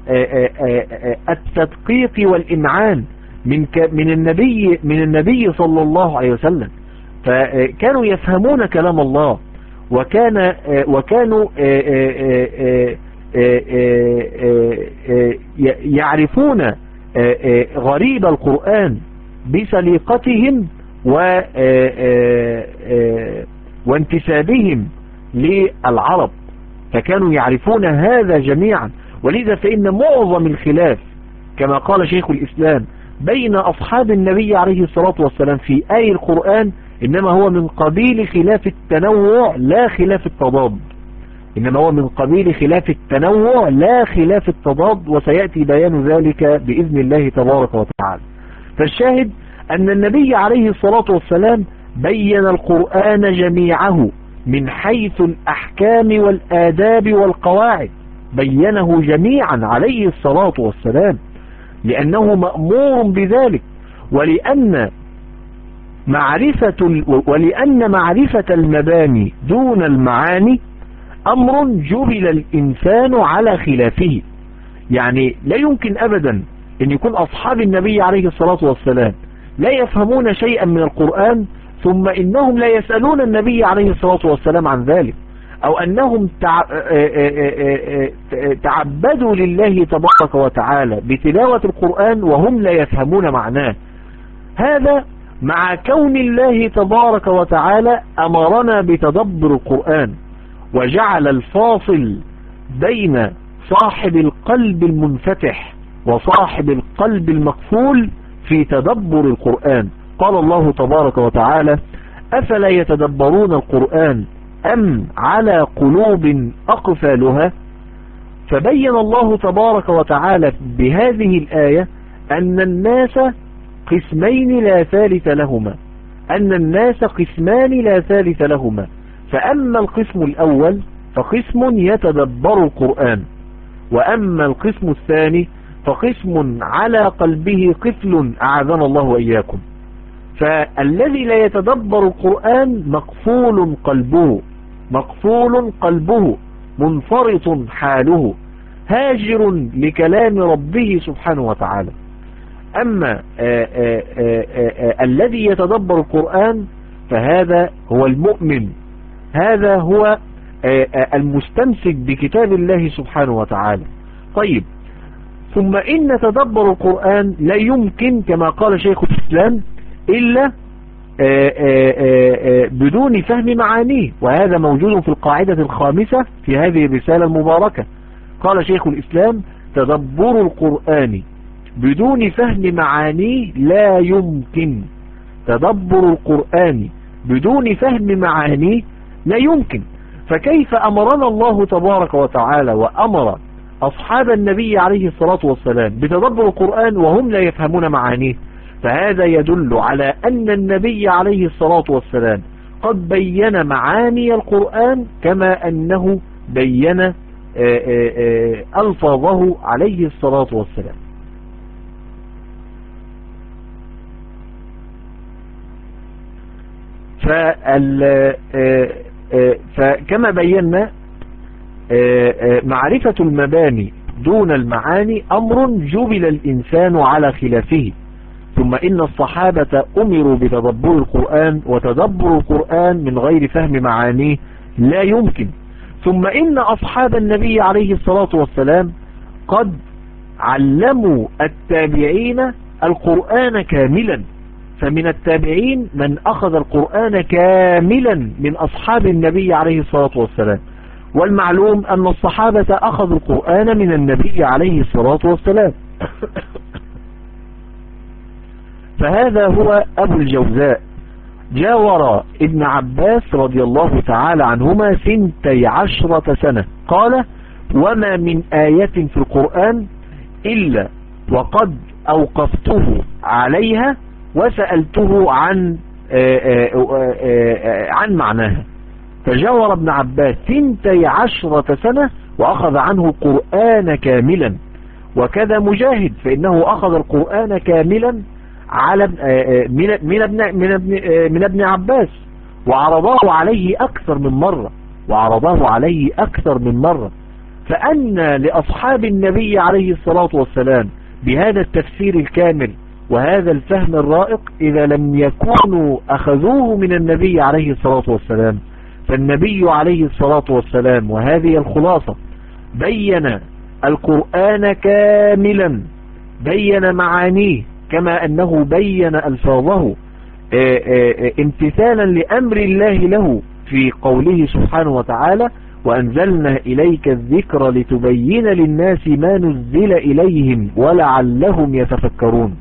التدقيق والإمعان من من النبي من النبي صلى الله عليه وسلم، فكانوا يفهمون كلام الله وكان وكانوا يعرفون غريب القرآن بسليقتهم وانتسابهم للعرب، فكانوا يعرفون هذا جميعا. ولذا فإن معظم الخلاف كما قال شيخ الإسلام بين أصحاب النبي عليه الصلاة والسلام في آي القرآن إنما هو من قبيل خلاف التنوع لا خلاف التضاد، إنما هو من قبيل خلاف التنوع لا خلاف التضاد، وسيأتي بيان ذلك بإذن الله تبارك وتعالى. فالشاهد أن النبي عليه الصلاة والسلام بين القرآن جميعه من حيث الأحكام والآداب والقواعد، بينه جميعا عليه الصلاة والسلام لأنه مأمور بذلك، ولأن معرفة ولأن معرفة المباني دون المعاني أمر جبل الإنسان على خلافه. يعني لا يمكن أبدا أن يكون أصحاب النبي عليه الصلاة والسلام لا يفهمون شيئا من القرآن ثم إنهم لا يسألون النبي عليه الصلاة والسلام عن ذلك، أو أنهم تعبدوا لله تبارك وتعالى بتلاوة القرآن وهم لا يفهمون معناه. هذا مع كون الله تبارك وتعالى أمرنا بتدبر القرآن وجعل الفاصل بين صاحب القلب المنفتح وصاحب القلب المقفول في تدبر القرآن، قال الله تبارك وتعالى أفلا يتدبرون القرآن أم على قلوب أقفالها. فبين الله تبارك وتعالى بهذه الآية أن الناس قسمين لا ثالث لهما أن الناس قسمان لا ثالث لهما فأما القسم الأول فقسم يتدبر القرآن، وأما القسم الثاني فقسم على قلبه قفل أعاذنا الله وإياكم. فالذي لا يتدبر القرآن مقفول قلبه مقفول قلبه منفرط حاله هاجر لكلام ربه سبحانه وتعالى. أما آآ آآ آآ الذي يتدبر القرآن فهذا هو المؤمن، هذا هو المستمسك بكتاب الله سبحانه وتعالى. طيب، ثم إن تدبر القرآن لا يمكن كما قال شيخ الإسلام إلا آآ آآ بدون فهم معانيه، وهذا موجود في القاعدة الخامسة في هذه الرسالة المباركة. قال شيخ الإسلام تدبر القرآن بدون فهم معانيه لا يمكن. تدبر القرآن بدون فهم معانيه لا يمكن. فكيف أمرنا الله تبارك وتعالى وأمر أصحاب النبي عليه الصلاة والسلام بتدبر القرآن وهم لا يفهمون معانيه؟ فهذا يدل على أن النبي عليه الصلاة والسلام قد بين معاني القرآن كما أنه بين ألفاظه عليه الصلاة والسلام. فكما بينا معرفة المباني دون المعاني أمر جبل الإنسان على خلافه. ثم إن الصحابة أمروا بتدبر القرآن، وتدبر القرآن من غير فهم معانيه لا يمكن. ثم إن أصحاب النبي عليه الصلاة والسلام قد علموا التابعين القرآن كاملا، فمن التابعين من أخذ القرآن كاملا من أصحاب النبي عليه الصلاة والسلام. والمعلوم أن الصحابة أخذوا القرآن من النبي عليه الصلاة والسلام. فهذا هو أبو الجوزاء جاور ابن عباس رضي الله تعالى عنهما ثنتي عشرة سنة. قال وما من آية في القرآن إلا وقد أوقفته عليها وسألته عن آآ آآ آآ عن معناها. فجاور ابن عباس ثنتي عشرة سنة وأخذ عنه القرآن كاملا. وكذا مجاهد فإنه أخذ القرآن كاملا على من من ابن من ابن من ابن عباس، وعرضه عليه أكثر من مرة وعرضه عليه أكثر من مرة. فأن لأصحاب النبي عليه الصلاة والسلام بهذا التفسير الكامل وهذا الفهم الرائق إذا لم يكونوا أخذوه من النبي عليه الصلاة والسلام؟ فالنبي عليه الصلاة والسلام، وهذه الخلاصة، بين القرآن كاملا، بين معانيه كما أنه بين ألفاظه امتثالا لأمر الله له في قوله سبحانه وتعالى وأنزلنا إليك الذكر لتبين للناس ما نزل إليهم ولعلهم يتفكرون.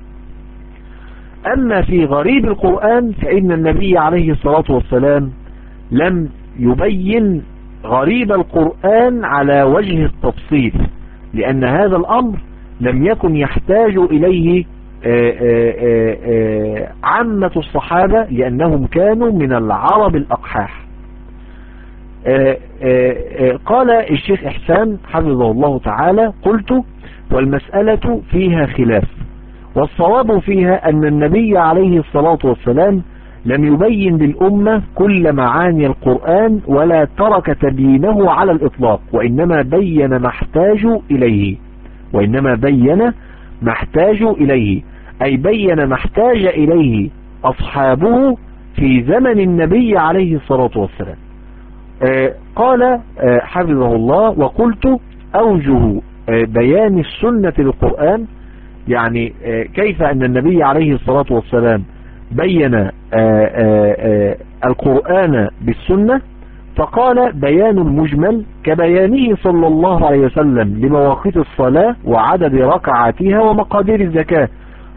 أما في غريب القرآن فإن النبي عليه الصلاة والسلام لم يبين غريب القرآن على وجه التفصيل، لأن هذا الأمر لم يكن يحتاج إليه عامة الصحابة لأنهم كانوا من العرب الأقحاح. قال الشيخ إحسان حفظه الله تعالى قلت والمسألة فيها خلاف، والصواب فيها أن النبي عليه الصلاة والسلام لم يبين للأمة كل معاني القرآن ولا ترك تبيينه على الإطلاق، وإنما بين ما احتاجوا إليه وإنما بين ما احتاجوا إليه أي بين ما احتاج إليه أصحابه في زمن النبي عليه الصلاة والسلام. آه قال آه حفظه الله وقلت أوجه آه بيان السنة للقرآن، يعني آه كيف أن النبي عليه الصلاة والسلام بين آه آه آه القرآن بالسنة. فقال بيان مجمل كبيانه صلى الله عليه وسلم لمواقيت الصلاة وعدد ركعاتها ومقادير الزكاة.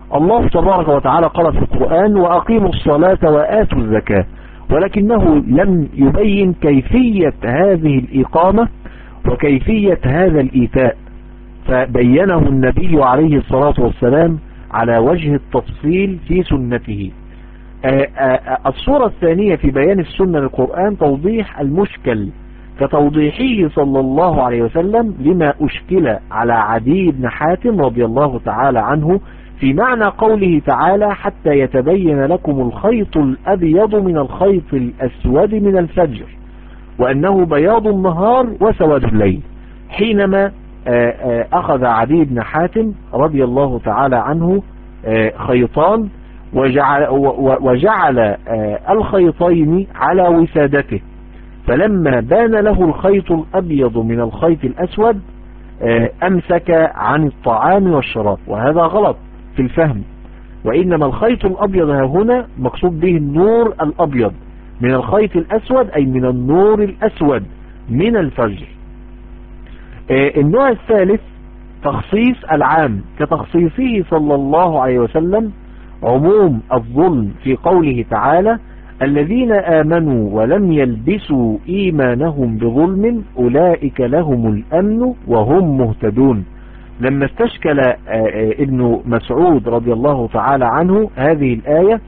الله تبارك وتعالى قال في القرآن وأقيموا الصلاة وآتوا الزكاة، ولكنه لم يبين كيفية هذه الإقامة وكيفية هذا الإيتاء، فبينه النبي عليه الصلاة والسلام على وجه التفصيل في سنته. الصورة الثانية في بيان السنة للقرآن توضيح المشكل كتوضيحه صلى الله عليه وسلم لما أشكل على عدي بن حاتم رضي الله تعالى عنه في معنى قوله تعالى حتى يتبين لكم الخيط الأبيض من الخيط الأسود من الفجر وأنه بياض النهار وسواد الليل، حينما أخذ عدي بن حاتم رضي الله تعالى عنه خيطان وجعل, وجعل الخيطين على وسادته، فلما بان له الخيط الأبيض من الخيط الأسود أمسك عن الطعام والشراب، وهذا غلط في الفهم، وإنما الخيط الأبيض هنا مقصود به النور الأبيض من الخيط الأسود أي من النور الأسود من الفجر. النوع الثالث تخصيص العام كتخصيصه صلى الله عليه وسلم عموم الظلم في قوله تعالى الذين آمنوا ولم يلبسوا إيمانهم بظلم أولئك لهم الأمن وهم مهتدون، لما استشكل ابن مسعود رضي الله تعالى عنه هذه الآية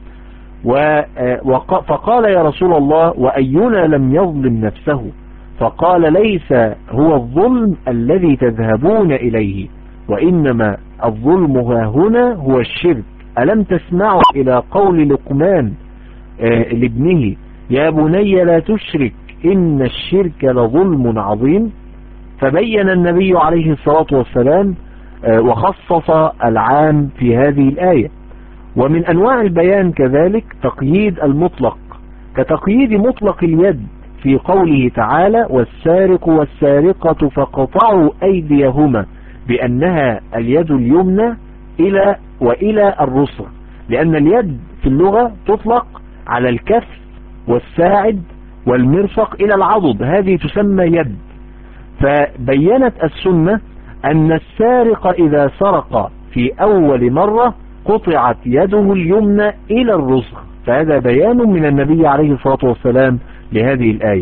فقال يا رسول الله وأينا لم يظلم نفسه؟ فقال ليس هو الظلم الذي تذهبون إليه، وإنما الظلم ها هنا هو الشرك. ألم تسمعوا إلى قول لقمان لابنه يا بني لا تشرك إن الشرك لظلم عظيم؟ فبين النبي عليه الصلاة والسلام وخصص العام في هذه الآية. ومن أنواع البيان كذلك تقييد المطلق كتقييد مطلق اليد في قوله تعالى والسارق والسارقة فقطعوا أيديهما بأنها اليد اليمنى إلى وإلى الرسغ، لأن اليد في اللغة تطلق على الكف والساعد والمرفق إلى العضد، هذه تسمى يد. فبينت السنة أن السارق إذا سرق في أول مرة قطعت يده اليمنى إلى الرسغ، فهذا بيان من النبي عليه الصلاة والسلام لهذه الآية.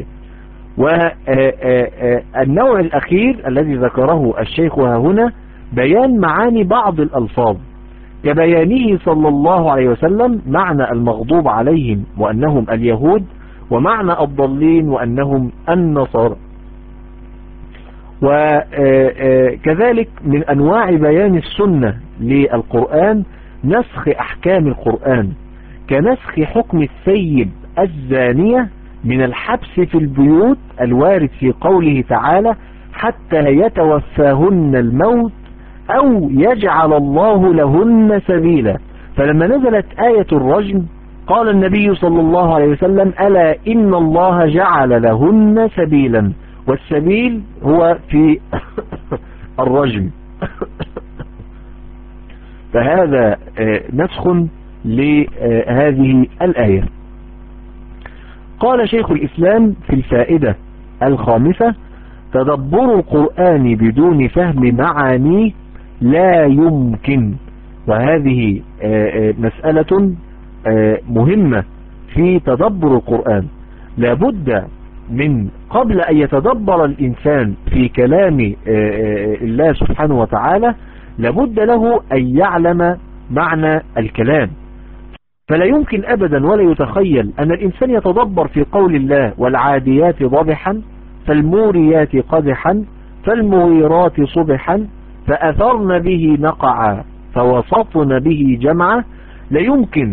والنوع الأخير الذي ذكره الشيخ هنا بيان معاني بعض الألفاظ كبيانه صلى الله عليه وسلم معنى المغضوب عليهم وأنهم اليهود، ومعنى الضالين وأنهم النصارى. وكذلك من أنواع بيان السنة للقرآن نسخ أحكام القرآن كنسخ حكم الثيب الزانية من الحبس في البيوت الوارد في قوله تعالى حتى يتوفاهن الموت أو يجعل الله لهن سبيلا. فلما نزلت آية الرجم قال النبي صلى الله عليه وسلم ألا إن الله جعل لهن سبيلا، والسبيل هو في الرجم. فهذا نسخ لهذه الآية. قال شيخ الإسلام في الفائدة الخامسة تدبر القرآن بدون فهم معانيه لا يمكن، وهذه مسألة مهمة في تدبر القرآن. لابد من قبل أن يتدبر الإنسان في كلام الله سبحانه وتعالى لابد له أن يعلم معنى الكلام، فلا يمكن أبدا ولا يتخيل أن الإنسان يتدبر في قول الله والعاديات ضبحا فالموريات قدحا فالمغيرات صبحا فأثرن به نقعا فوسطن به جمعا. لا يمكن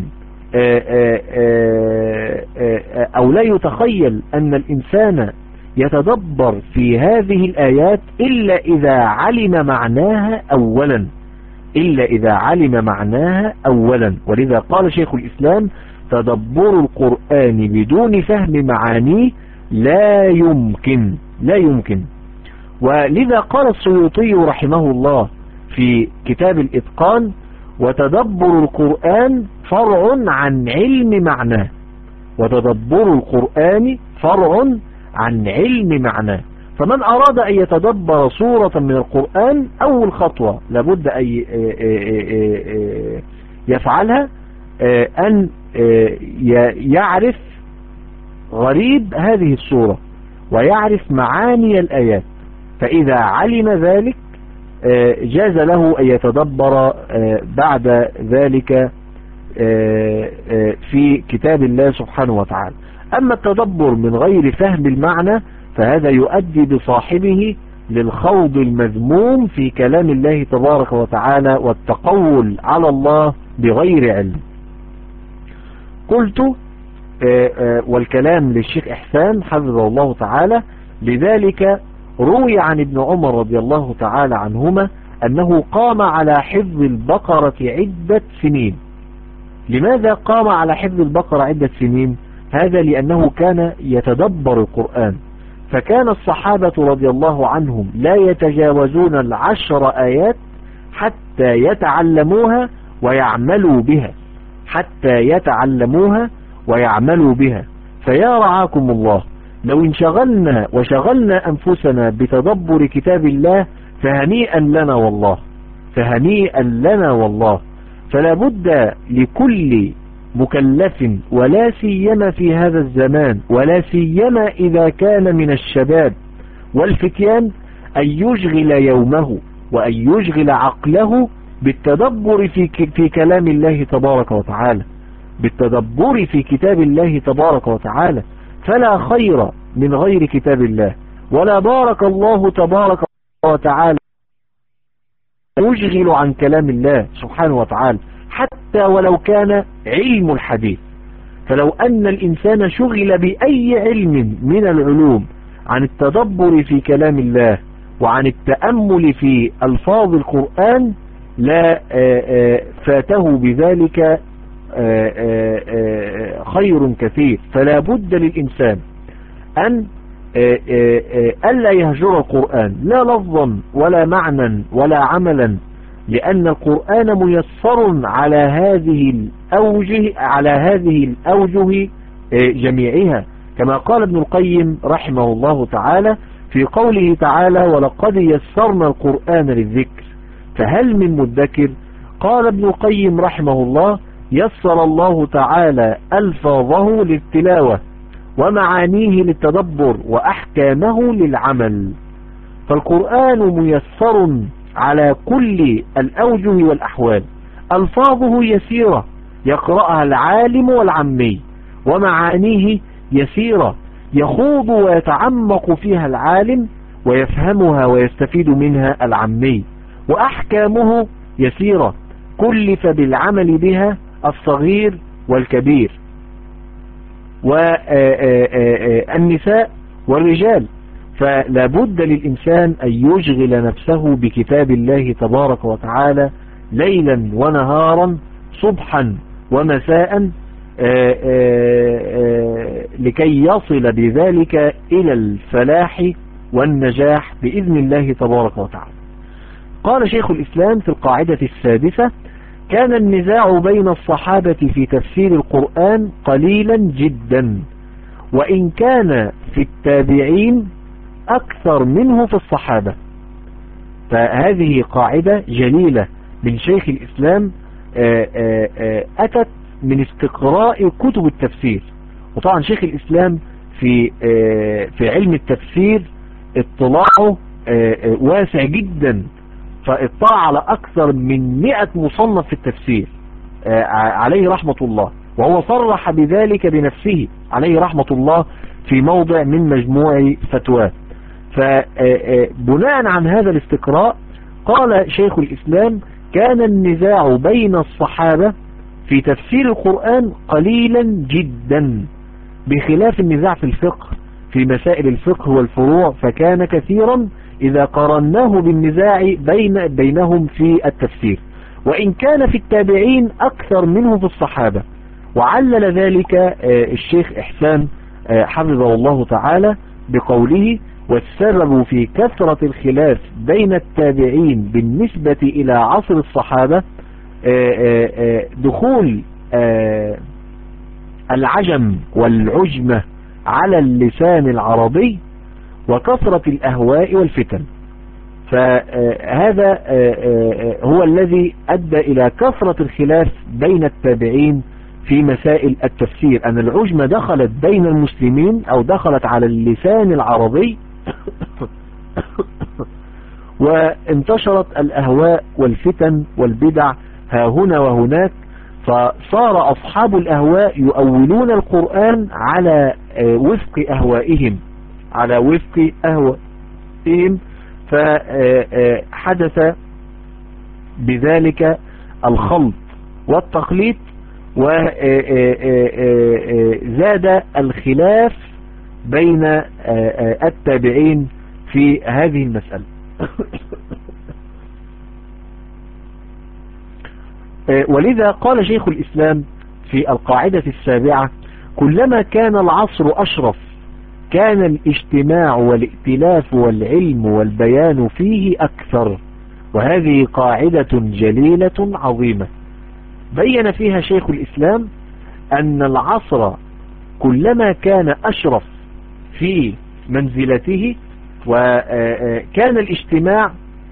أو لا يتخيل أن الإنسان يتدبر في هذه الآيات إلا إذا علم معناها أولا إلا إذا علم معناها أولا ولذا قال شيخ الإسلام تدبر القرآن بدون فهم معانيه لا يمكن لا يمكن ولذا قال السيوطي رحمه الله في كتاب الإتقان وتدبر القرآن فرع عن علم معناه وتدبر القرآن فرع عن علم معناه. فمن أراد أن يتدبر سورة من القرآن أول خطوة لابد أن يفعلها أن يعرف غريب هذه السورة ويعرف معاني الآيات، فإذا علم ذلك جاز له أن يتدبر بعد ذلك في كتاب الله سبحانه وتعالى. أما التدبر من غير فهم المعنى فهذا يؤدي بصاحبه للخوض المذموم في كلام الله تبارك وتعالى والتقول على الله بغير علم. قلت والكلام للشيخ إحسان حفظه الله تعالى: لذلك روي عن ابن عمر رضي الله تعالى عنهما أنه قام على حفظ البقرة عدة سنين. لماذا قام على حفظ البقرة عدة سنين؟ هذا لأنه كان يتدبر القرآن، فكان الصحابة رضي الله عنهم لا يتجاوزون العشر آيات حتى يتعلموها ويعملوا بها حتى يتعلموها ويعملوا بها. فيا رعاكم الله، لو انشغلنا وشغلنا أنفسنا بتدبر كتاب الله فهنيئا لنا والله فهنيئا لنا والله. فلا بد لكل مكلف ولا سيما في هذا الزمان ولا سيما إذا كان من الشباب والفتيان أن يشغل يومه وأن يشغل عقله بالتدبر في في كلام الله تبارك وتعالى بالتدبر في كتاب الله تبارك وتعالى. فلا خير من غير كتاب الله، ولا بارك الله تبارك وتعالى يشغل عن كلام الله سبحانه وتعالى حتى ولو كان علم الحديث. فلو أن الإنسان شغل بأي علم من العلوم عن التدبر في كلام الله وعن التأمل في ألفاظ القرآن لا فاته بذلك خير كثير. فلا بد للإنسان أن ألا يهجر القرآن لا لفظا ولا معنى ولا عملا، لأن القرآن ميسر على هذه الأوجه على هذه الأوجه جميعها، كما قال ابن القيم رحمه الله تعالى في قوله تعالى: ولقد يسرنا القرآن للذكر فهل من مدكر. قال ابن القيم رحمه الله: يسر الله تعالى ألفاظه للتلاوة ومعانيه للتدبر وأحكامه للعمل. فالقرآن ميسر على كل الأوجه والأحوال، ألفاظه يسيرة يقرأها العالم والعمي، ومعانيه يسيرة يخوض ويتعمق فيها العالم ويفهمها ويستفيد منها العمي، وأحكامه يسيرة كلف بالعمل بها الصغير والكبير والنساء والرجال. فلا بد للإنسان أن يشغل نفسه بكتاب الله تبارك وتعالى ليلا ونهارا صبحا ومساء لكي يصل بذلك إلى الفلاح والنجاح بإذن الله تبارك وتعالى. قال شيخ الإسلام في القاعدة السادسة: كان النزاع بين الصحابة في تفسير القرآن قليلا جدا، وإن كان في التابعين أكثر منه في الصحابة. فهذه قاعدة جليلة من شيخ الإسلام أتت من استقراء كتب التفسير. وطبعا شيخ الإسلام في في علم التفسير اطلاعه واسع جدا، فاطلع على أكثر من مئة مصنف في التفسير عليه رحمة الله، وهو صرح بذلك بنفسه عليه رحمة الله في موضع من مجموع فتواه. فبناء عن هذا الاستقراء قال شيخ الإسلام: كان النزاع بين الصحابة في تفسير القرآن قليلا جدا، بخلاف النزاع في الفقه في مسائل الفقه والفروع، فكان كثيرا إذا قارناه بالنزاع بين بينهم في التفسير، وإن كان في التابعين أكثر منه في الصحابة. وعلل ذلك الشيخ إحسان حفظه الله تعالى بقوله: والسبب في كثرة الخلاف بين التابعين بالنسبة إلى عصر الصحابة دخول العجم والعجمة على اللسان العربي وكثرة الأهواء والفتن. فهذا هو الذي أدى إلى كثرة الخلاف بين التابعين في مسائل التفسير، أن العجمة دخلت بين المسلمين أو دخلت على اللسان العربي وانتشرت الأهواء والفتن والبدع ها هنا وهناك، فصار أصحاب الأهواء يؤولون القرآن على وفق أهوائهم على وفق أهوائهم فحدث بذلك الخلط والتخليط، وزاد الخلاف بين التابعين في هذه المسألة. ولذا قال شيخ الإسلام في القاعدة السابعة: كلما كان العصر أشرف كان الاجتماع والائتلاف والعلم والبيان فيه أكثر. وهذه قاعدة جليلة عظيمة بين فيها شيخ الإسلام أن العصر كلما كان أشرف في منزلته وكان الاجتماع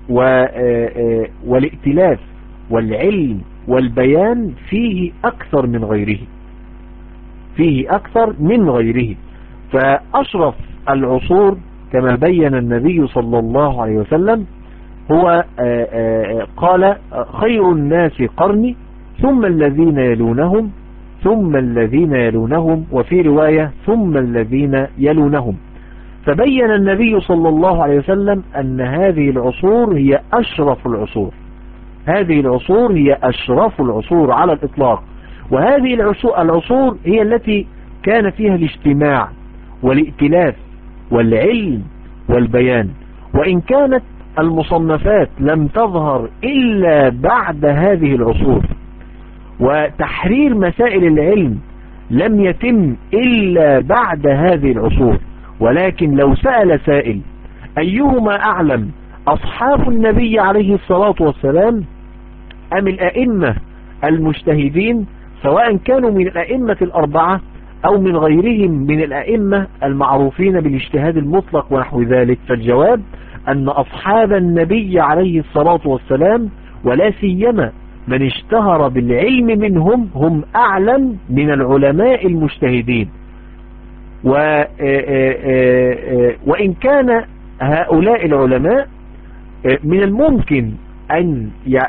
والائتلاف والعلم والبيان فيه أكثر من غيره فيه أكثر من غيره فأشرف العصور كما بين النبي صلى الله عليه وسلم هو قال: خير الناس قرني ثم الذين يلونهم ثم الذين يلونهم، وفي رواية ثم الذين يلونهم. فبين النبي صلى الله عليه وسلم أن هذه العصور هي أشرف العصور هذه العصور هي أشرف العصور على الإطلاق. وهذه العصور هي التي كان فيها الاجتماع والائتلاف والعلم والبيان، وإن كانت المصنفات لم تظهر إلا بعد هذه العصور، وتحرير مسائل العلم لم يتم إلا بعد هذه العصور. ولكن لو سأل سائل أيهما أعلم، أصحاب النبي عليه الصلاة والسلام أم الأئمة المجتهدين، سواء كانوا من الأئمة الأربعة أو من غيرهم من الأئمة المعروفين بالاجتهاد المطلق ونحو ذلك؟ فالجواب أن أصحاب النبي عليه الصلاة والسلام ولا سيما من اشتهر بالعلم منهم هم أعلم من العلماء المجتهدين. وإن كان هؤلاء العلماء من الممكن أن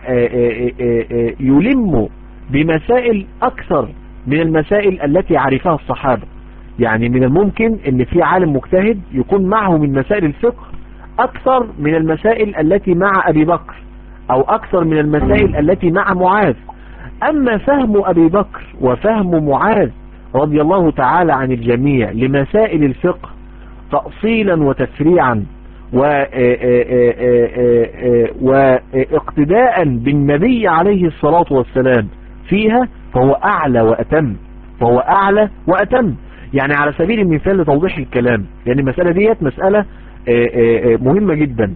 يلموا بمسائل أكثر من المسائل التي عرفها الصحابة، يعني من الممكن أن في عالم مجتهد يكون معه من مسائل الفقه أكثر من المسائل التي مع أبي بكر، أو أكثر من المسائل التي مع معاذ. أما فهم أبي بكر وفهم معاذ رضي الله تعالى عن الجميع لمسائل الفقه تأصيلا وتفريعا واقتداء بالنبي عليه الصلاة والسلام فيها فهو أعلى وأتم فهو أعلى وأتم يعني على سبيل المثال لتوضيح الكلام، يعني المسألة ديت مسألة مهمة جدا.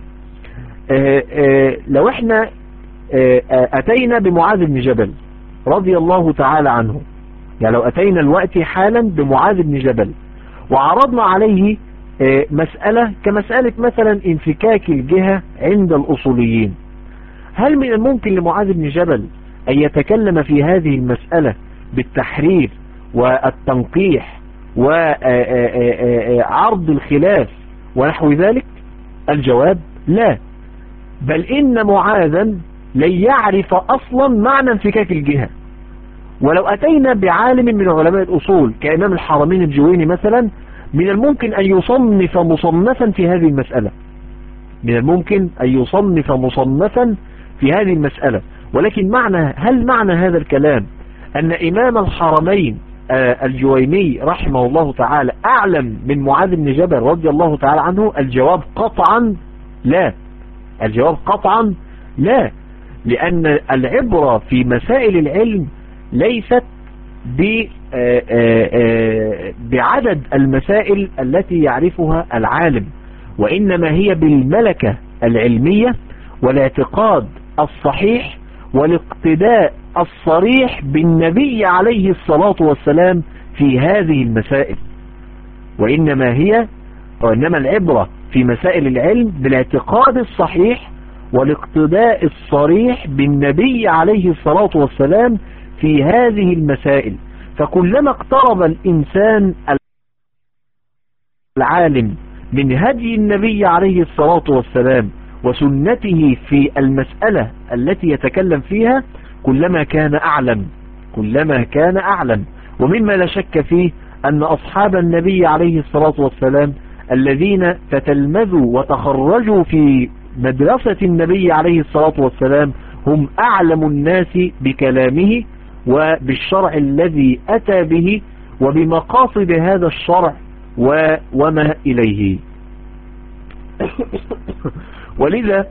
لو احنا أتينا بمعاذ بن جبل رضي الله تعالى عنه، يعني لو أتينا الوقت حالا بمعاذ بن جبل وعرضنا عليه مسألة كمسألة مثلا انفكاك الجهة عند الأصوليين، هل من الممكن لمعاذ بن جبل أن يتكلم في هذه المسألة بالتحرير والتنقيح وعرض الخلاف ونحو ذلك؟ الجواب لا، بل إن معاذا لن يعرف أصلا معنى انفكاك الجهة. ولو أتينا بعالم من علماء الأصول كإمام الحرمين الجويني مثلا، من الممكن أن يصنف مصنفا في هذه المسألة من الممكن أن يصنف مصنفا في هذه المسألة ولكن معنى هل معنى هذا الكلام أن إمام الحرمين الجويني رحمه الله تعالى أعلم من معاذ بن جبل رضي الله تعالى عنه؟ الجواب قطعا لا الجواب قطعا لا لأن العبرة في مسائل العلم ليست بعدد المسائل التي يعرفها العالم، وإنما هي بالملكة العلمية والاعتقاد الصحيح والاقتداء الصريح بالنبي عليه الصلاة والسلام في هذه المسائل. وإنما هي وإنما العبرة في مسائل العلم بالاعتقاد الصحيح والاقتداء الصريح بالنبي عليه الصلاة والسلام في هذه المسائل. فكلما اقترب الإنسان العالم من هدي النبي عليه الصلاة والسلام وسنته في المسألة التي يتكلم فيها كلما كان أعلم كلما كان أعلم. ومما لا شك فيه أن أصحاب النبي عليه الصلاة والسلام الذين تتلمذوا وتخرجوا في مدرسة النبي عليه الصلاة والسلام هم أعلم الناس بكلامه وبالشرع الذي أتى به وبمقاصد هذا الشرع وما إليه. ولذا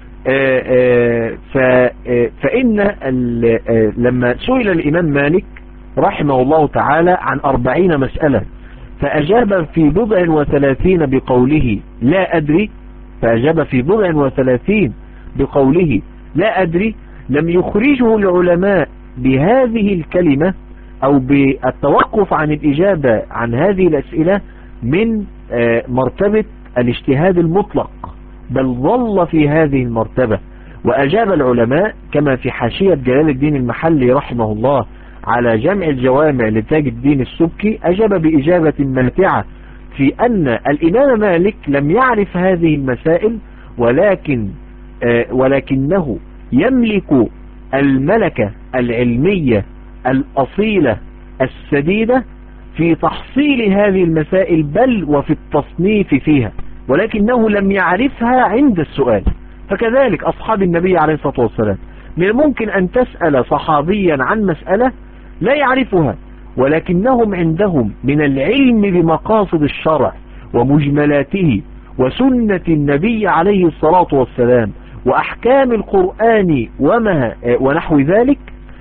فإن لما سئل الإمام مالك رحمه الله تعالى عن أربعين مسألة فأجاب في بضع وثلاثين بقوله لا أدري فأجاب في بضع وثلاثين بقوله لا أدري، لم يخرجه العلماء بهذه الكلمة أو بالتوقف عن الإجابة عن هذه الأسئلة من مرتبة الاجتهاد المطلق، بل ظل في هذه المرتبة. وأجاب العلماء كما في حاشية جلال الدين المحلي رحمه الله على جمع الجوامع لتاج الدين السبكي، أجاب بإجابة ماتعة في أن الإمام مالك لم يعرف هذه المسائل ولكن آه ولكنه يملك الملكة العلمية الأصيلة السديدة في تحصيل هذه المسائل بل وفي التصنيف فيها، ولكنه لم يعرفها عند السؤال. فكذلك أصحاب النبي عليه الصلاة والسلام من الممكن أن تسأل صحابيا عن مسألة لا يعرفها، ولكنهم عندهم من العلم بمقاصد الشرع ومجملاته وسنة النبي عليه الصلاة والسلام وأحكام القرآن وما ونحو ذلك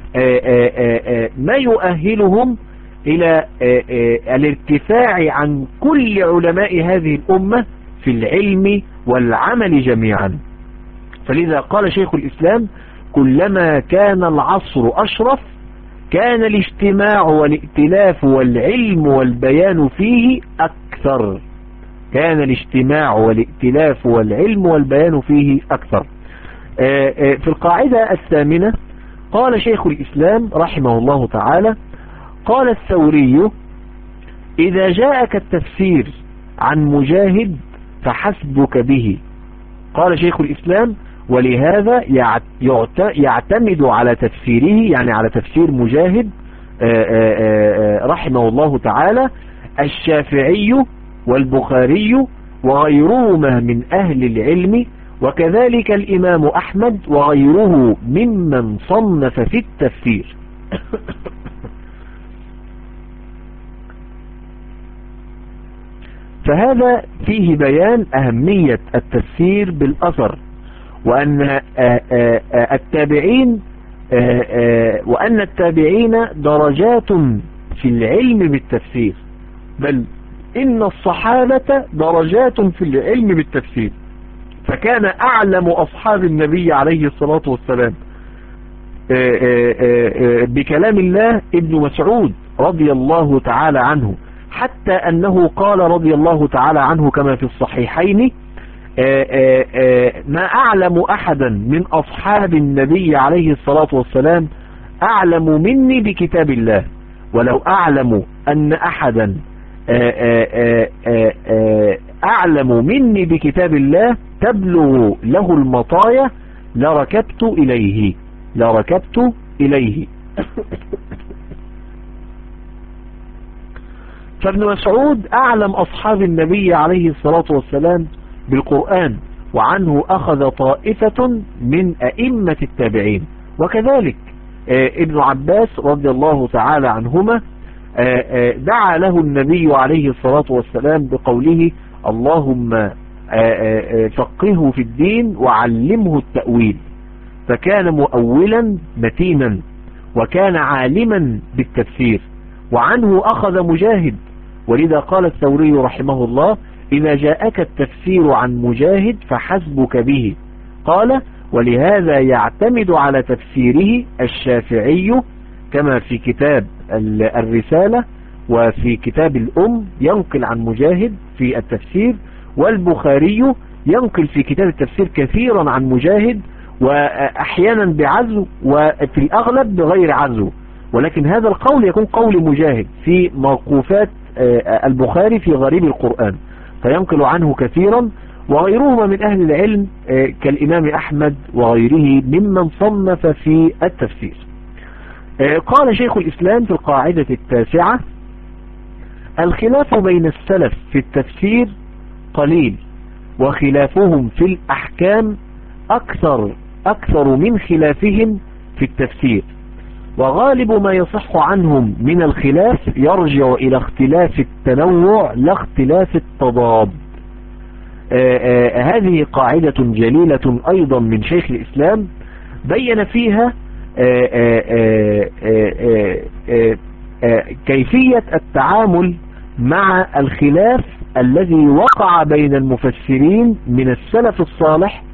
ما يؤهلهم إلى الارتفاع عن كل علماء هذه الأمة في العلم والعمل جميعا. فلذا قال شيخ الإسلام كلما كان العصر أشرف كان الاجتماع والائتلاف والعلم والبيان فيه أكثر كان الاجتماع والائتلاف والعلم والبيان فيه أكثر. في القاعدة الثامنة قال شيخ الإسلام رحمه الله تعالى قال الثوري إذا جاءك التفسير عن مجاهد فحسبك به. قال شيخ الإسلام ولهذا يعتمد على تفسيره يعني على تفسير مجاهد رحمه الله تعالى الشافعي والبخاري وغيرهما من أهل العلم وكذلك الإمام أحمد وغيره ممن صنف في التفسير. فهذا فيه بيان أهمية التفسير بالأثر، وأن التابعين وأن التابعين درجات في العلم بالتفسير، بل إن الصحابة درجات في العلم بالتفسير. فكان أعلم أصحاب النبي عليه الصلاة والسلام بكلام الله ابن مسعود رضي الله تعالى عنه، حتى أنه قال رضي الله تعالى عنه كما في الصحيحين ما أعلم أحدا من أصحاب النبي عليه الصلاة والسلام أعلم مني بكتاب الله، ولو أعلم أن أحدا أعلم مني بكتاب الله تبلغ له المطايا لركبت إليه لركبت إليه. فابن مسعود أعلم أصحاب النبي عليه الصلاة والسلام بالقرآن، وعنه أخذ طائفة من أئمة التابعين. وكذلك ابن عباس رضي الله تعالى عنهما دعا له النبي عليه الصلاة والسلام بقوله اللهم فقهه في الدين وعلمه التأويل، فكان مؤولا متينا وكان عالما بالتفسير. وعنه أخذ مجاهد، ولذا قال الثوري رحمه الله إذا جاءك التفسير عن مجاهد فحسبك به. قال ولهذا يعتمد على تفسيره الشافعي كما في كتاب الرسالة وفي كتاب الأم ينقل عن مجاهد في التفسير، والبخاري ينقل في كتاب التفسير كثيرا عن مجاهد، وأحيانا بعزو وفي الأغلب بغير عزو، ولكن هذا القول يكون قول مجاهد في موقوفات البخاري في غريب القرآن، فينقل عنه كثيرا، وغيرهما من أهل العلم كالإمام أحمد وغيره ممن صنف في التفسير. قال شيخ الإسلام في القاعدة التاسعة: الخلاف بين السلف في التفسير قليل، وخلافهم في الأحكام أكثر أكثر من خلافهم في التفسير، وغالب ما يصح عنهم من الخلاف يرجع إلى اختلاف التنوع لا اختلاف التضاد. آآ آآ هذه قاعدة جليلة أيضا من شيخ الإسلام بين فيها آآ آآ آآ آآ كيفية التعامل مع الخلاف الذي وقع بين المفسرين من السلف الصالح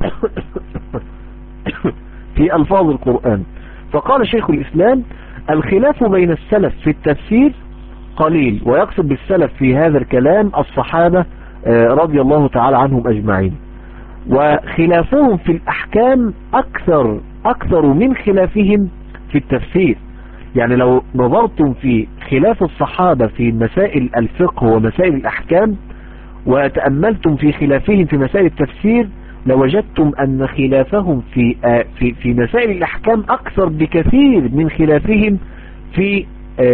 في ألفاظ القرآن. فقال شيخ الإسلام: الخلاف بين السلف في التفسير قليل، ويقصد بالسلف في هذا الكلام الصحابة رضي الله تعالى عنهم أجمعين، وخلافهم في الأحكام أكثر أكثر من خلافهم في التفسير. يعني لو نظرتم في خلاف الصحابة في مسائل الفقه ومسائل الأحكام، وتأملتم في خلافهم في مسائل التفسير، لوجدتم أن خلافهم في في في مسائل الأحكام أكثر بكثير من خلافهم في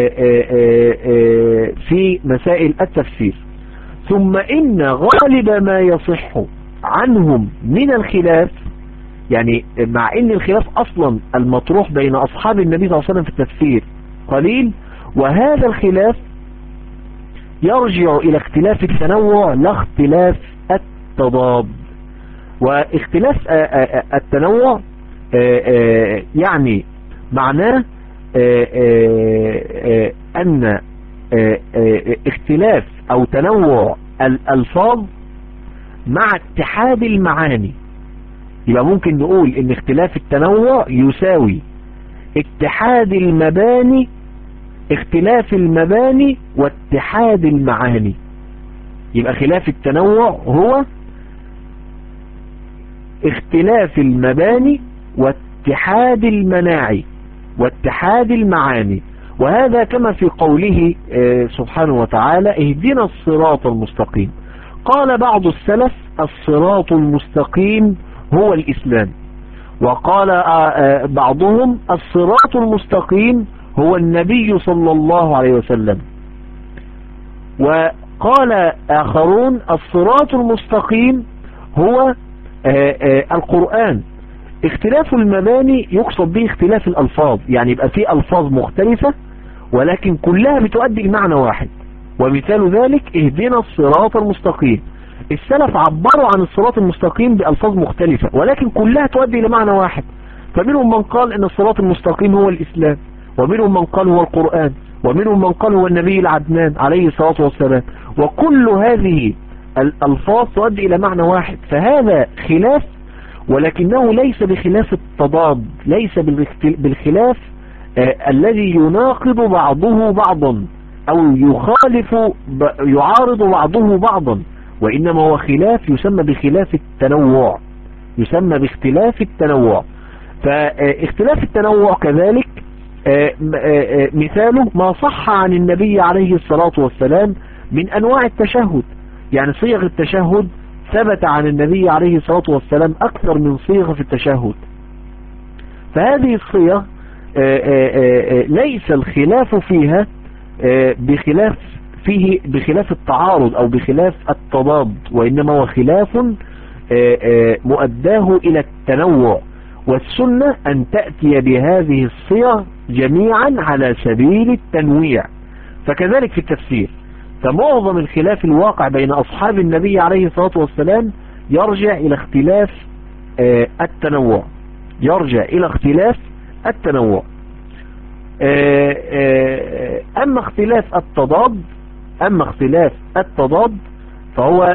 في مسائل التفسير. ثم إن غالب ما يصح عنهم من الخلاف، يعني مع ان الخلاف اصلا المطروح بين اصحاب النبي صلى الله عليه وسلم في التفسير قليل، وهذا الخلاف يرجع الى اختلاف التنوع لا اختلاف التضاد. واختلاف التنوع يعني معناه ان اختلاف او تنوع الالفاظ مع اتحاد المعاني. يبقى ممكن نقول ان اختلاف التنوع يساوي اتحاد المباني، اختلاف المباني واتحاد المعاني. يبقى خلاف التنوع هو اختلاف المباني واتحاد المناعي واتحاد المعاني. وهذا كما في قوله سبحانه وتعالى: اهدنا الصراط المستقيم. قال بعض السلف: الصراط المستقيم هو الإسلام. وقال بعضهم: الصراط المستقيم هو النبي صلى الله عليه وسلم. وقال آخرون: الصراط المستقيم هو القرآن. اختلاف المباني يقصد به اختلاف الألفاظ، يعني يبقى في ألفاظ مختلفة ولكن كلها بتؤدي المعنى واحد. ومثال ذلك: اهدنا الصراط المستقيم. السلف عبروا عن الصراط المستقيم بألفاظ مختلفة ولكن كلها تؤدي إلى معنى واحد. فمنهم من قال ان الصراط المستقيم هو الإسلام، ومنهم من قال هو القرآن، ومنهم من قال هو النبي العدنان عليه الصلاة والسلام. وكل هذه الألفاظ تؤدي إلى معنى واحد. فهذا خلاف، ولكنه ليس بخلاف التضاد، ليس بالخلاف آه الذي يناقض بعضه بعضا أو يخالف يعارض بعضه بعضا، وإنما هو خلاف يسمى بخلاف التنوع، يسمى باختلاف التنوع. فاختلاف التنوع كذلك مثاله ما صح عن النبي عليه الصلاة والسلام من أنواع التشهد. يعني صيغ التشهد ثبت عن النبي عليه الصلاة والسلام أكثر من صيغة في التشهد. فهذه الصيغ ليس الخلاف فيها بخلاف فيه بخلاف التعارض أو بخلاف التضاد، وإنما هو خلاف مؤداه إلى التنوع. والسنة أن تأتي بهذه الصيغ جميعا على سبيل التنويع. فكذلك في التفسير، فمعظم الخلاف الواقع بين أصحاب النبي عليه الصلاة والسلام يرجع إلى اختلاف التنوع، يرجع إلى اختلاف التنوع. أما اختلاف التضاد أما اختلاف التضاد فهو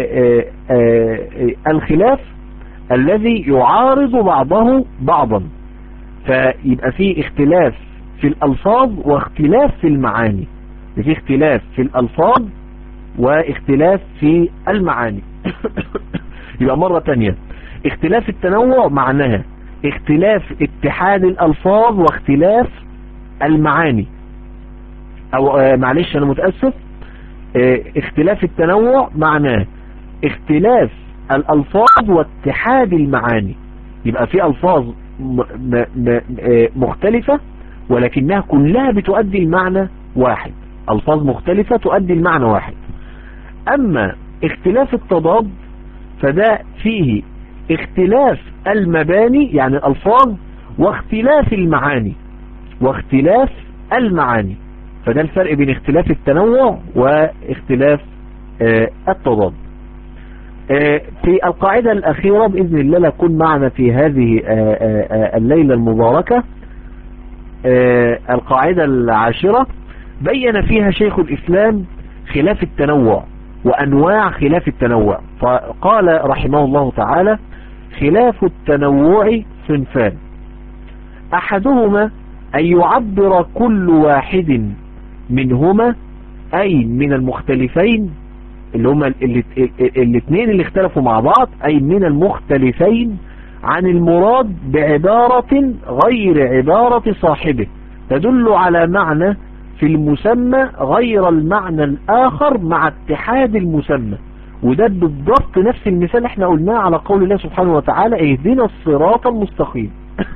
الخلاف الذي يعارض بعضه بعضا. فيبقى فيه اختلاف في الألفاظ واختلاف في المعاني. في اختلاف في الألفاظ واختلاف في المعاني. يبقى مرة تانية، اختلاف التنوع معناها اختلاف اتحاد الألفاظ واختلاف المعاني، او اه معلش انا متأسف، اه اختلاف التنوع معناه اختلاف الألفاظ واتحاد المعاني. يبقى في ألفاظ م م م مختلفة ولكنها كلها بتؤدي المعنى واحد، ألفاظ مختلفة تؤدي المعنى واحد. أما اختلاف التضاد فده فيه اختلاف المباني يعني الألفاظ واختلاف المعاني واختلاف المعاني. فده الفرق بين اختلاف التنوع واختلاف اه التضاد. اه في القاعدة الأخيرة بإذن الله لكون معنا في هذه اه اه الليلة المباركة، اه القاعدة العاشرة بين فيها شيخ الإسلام خلاف التنوع وأنواع خلاف التنوع. فقال رحمه الله تعالى: خلاف التنوع صنفان، أحدهما أن يعبر كل واحد منهما أي من المختلفين اللي هما الاثنين اللي اختلفوا مع بعض أي من المختلفين عن المراد بعبارة غير عبارة صاحبه تدل على معنى في المسمى غير المعنى الآخر مع اتحاد المسمى. وده بالضبط نفس المثال احنا قلناه على قول الله سبحانه وتعالى: اهدنا الصراط المستقيم.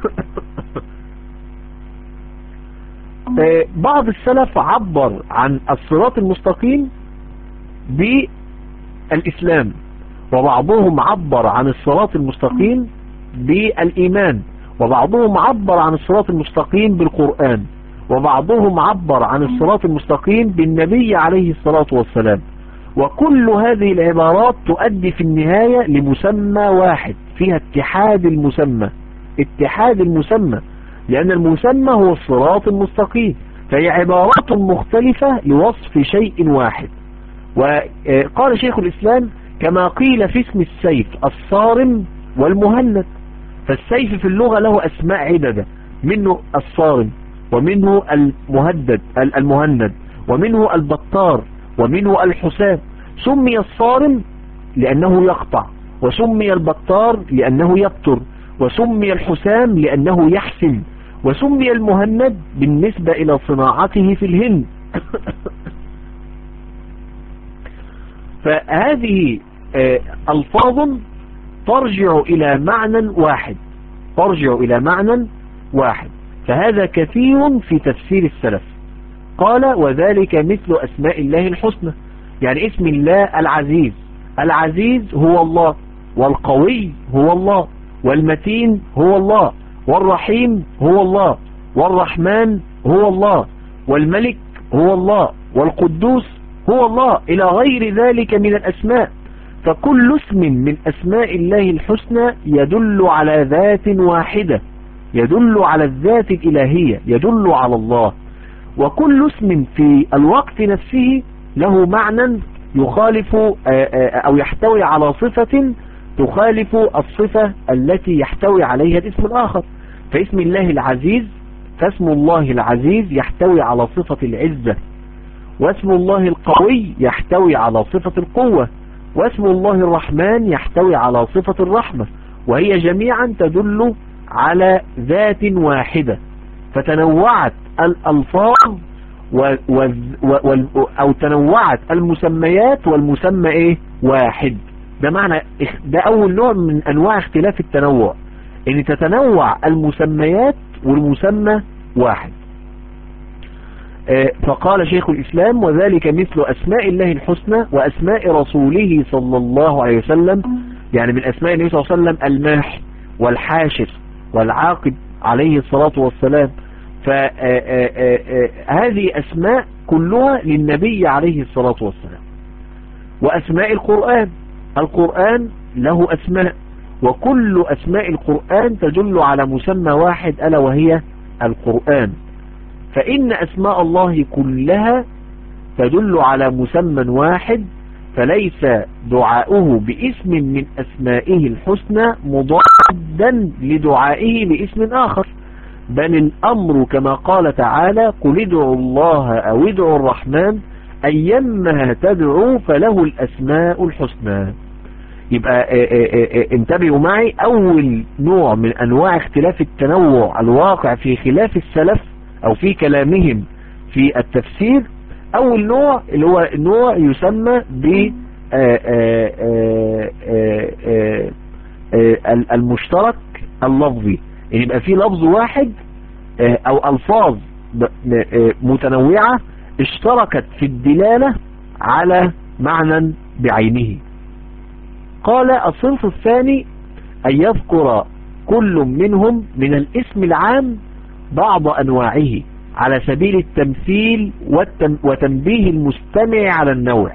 بعض السلف عبر عن الصراط المستقيم بالإسلام، وبعضهم عبر عن الصراط المستقيم بالإيمان، وبعضهم عبر عن الصراط المستقيم بالقرآن، وبعضهم عبر عن الصراط المستقيم بالنبي عليه الصلاة والسلام. وكل هذه العبارات تؤدي في النهاية لمسمى واحد فيها اتحاد المسمى اتحاد المسمى لأن المسمى هو الصراط المستقيم، فهي عبارات مختلفة لوصف شيء واحد. وقال شيخ الإسلام: كما قيل في اسم السيف الصارم والمهند، فالسيف في اللغة له أسماء عددة، منه الصارم ومنه المهدد المهند ومنه البطار ومنه الحسام. سمي الصارم لأنه يقطع، وسمي البطار لأنه يبتر، وسمي الحسام لأنه يحسم، وسمي المهند بالنسبة إلى صناعته في الهند. فهذه ألفاظ ترجع إلى معنى واحد ترجع إلى معنى واحد فهذا كثير في تفسير السلف. قال: وذلك مثل أسماء الله الحسنى، يعني اسم الله العزيز، العزيز هو الله، والقوي هو الله، والمتين هو الله، والرحيم هو الله، والرحمن هو الله، والملك هو الله، والقدوس هو الله، إلى غير ذلك من الأسماء. فكل اسم من أسماء الله الحسنى يدل على ذات واحدة، يدل على الذات الإلهية، يدل على الله. وكل اسم في الوقت نفسه له معنى يخالف أو يحتوي على صفة تخالف الصفة التي يحتوي عليها الاسم الآخر. فاسم الله العزيز فاسم الله العزيز يحتوي على صفة العزة، واسم الله القوي يحتوي على صفة القوة، واسم الله الرحمن يحتوي على صفة الرحمة، وهي جميعا تدل على ذات واحدة. فتنوعت الألفاظ و و و أو تنوعت المسميات والمسمى ايه واحد. ده معنى ده أول نوع من أنواع اختلاف التنوع، ان تتنوع المسميات والمسمى واحد. فقال شيخ الإسلام: وذلك مثل أسماء الله الحسنى وأسماء رسوله صلى الله عليه وسلم، يعني من أسماء النبي صلى الله عليه وسلم الماحي والحاشر والعاقب عليه الصلاة والسلام. فهذه أسماء كلها للنبي عليه الصلاة والسلام. وأسماء القرآن، القرآن له أسماء، وكل أسماء القرآن تدل على مسمى واحد ألا وهي القرآن. فإن أسماء الله كلها تدل على مسمى واحد، فليس دعاؤه باسم من أسمائه الحسنى مضادا لدعائه باسم آخر، بل الأمر كما قال تعالى: قل ادعوا الله أو ادعوا الرحمن أيما تدعو فله الأسماء الحسنى. يبقى انتبهوا معي، أول نوع من أنواع اختلاف التنوع الواقع في خلاف السلف أو في كلامهم في التفسير، أول نوع اللي هو نوع يسمى ب المشترك اللفظي. يعني يبقى في لفظ واحد أو ألفاظ متنوعة اشتركت في الدلالة على معنى بعينه. قال الصنف الثاني أن يذكر كل منهم من الاسم العام بعض أنواعه على سبيل التمثيل وتنبيه المستمع على النوع.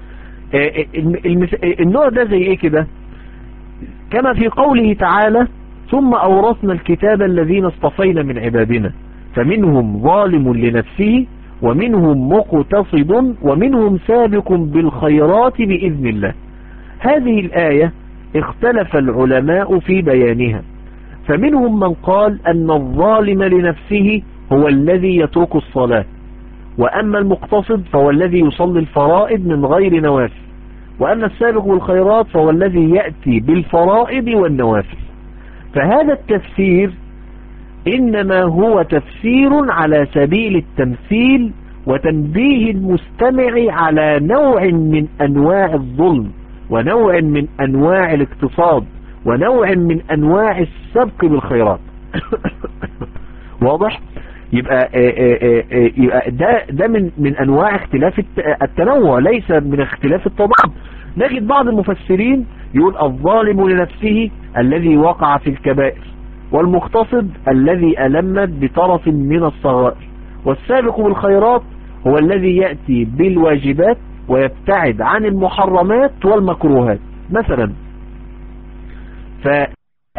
النوع ده زي ايه كده؟ كما في قوله تعالى ثم أورثنا الكتاب الذين اصطفينا من عبادنا فمنهم ظالم لنفسه ومنهم مقتصد ومنهم سابق بالخيرات بإذن الله. هذه الآية اختلف العلماء في بيانها، فمنهم من قال أن الظالم لنفسه هو الذي يترك الصلاة، وأما المقتصد فهو الذي يصلي الفرائض من غير نوافل، وأما السابق بالخيرات فهو الذي يأتي بالفرائض والنوافل. فهذا التفسير إنما هو تفسير على سبيل التمثيل وتنبيه المستمع على نوع من أنواع الظلم ونوع من أنواع الاقتصاد ونوع من أنواع السبق بالخيرات. واضح؟ يبقى, يبقى ده, ده من, من أنواع اختلاف التنوع ليس من اختلاف التضاد. نجد بعض المفسرين يقول الظالم لنفسه الذي وقع في الكبائر، والمقتصد الذي ألمت بطرف من الصغائر، والسابق بالخيرات هو الذي يأتي بالواجبات ويبتعد عن المحرمات والمكروهات مثلا. فهذا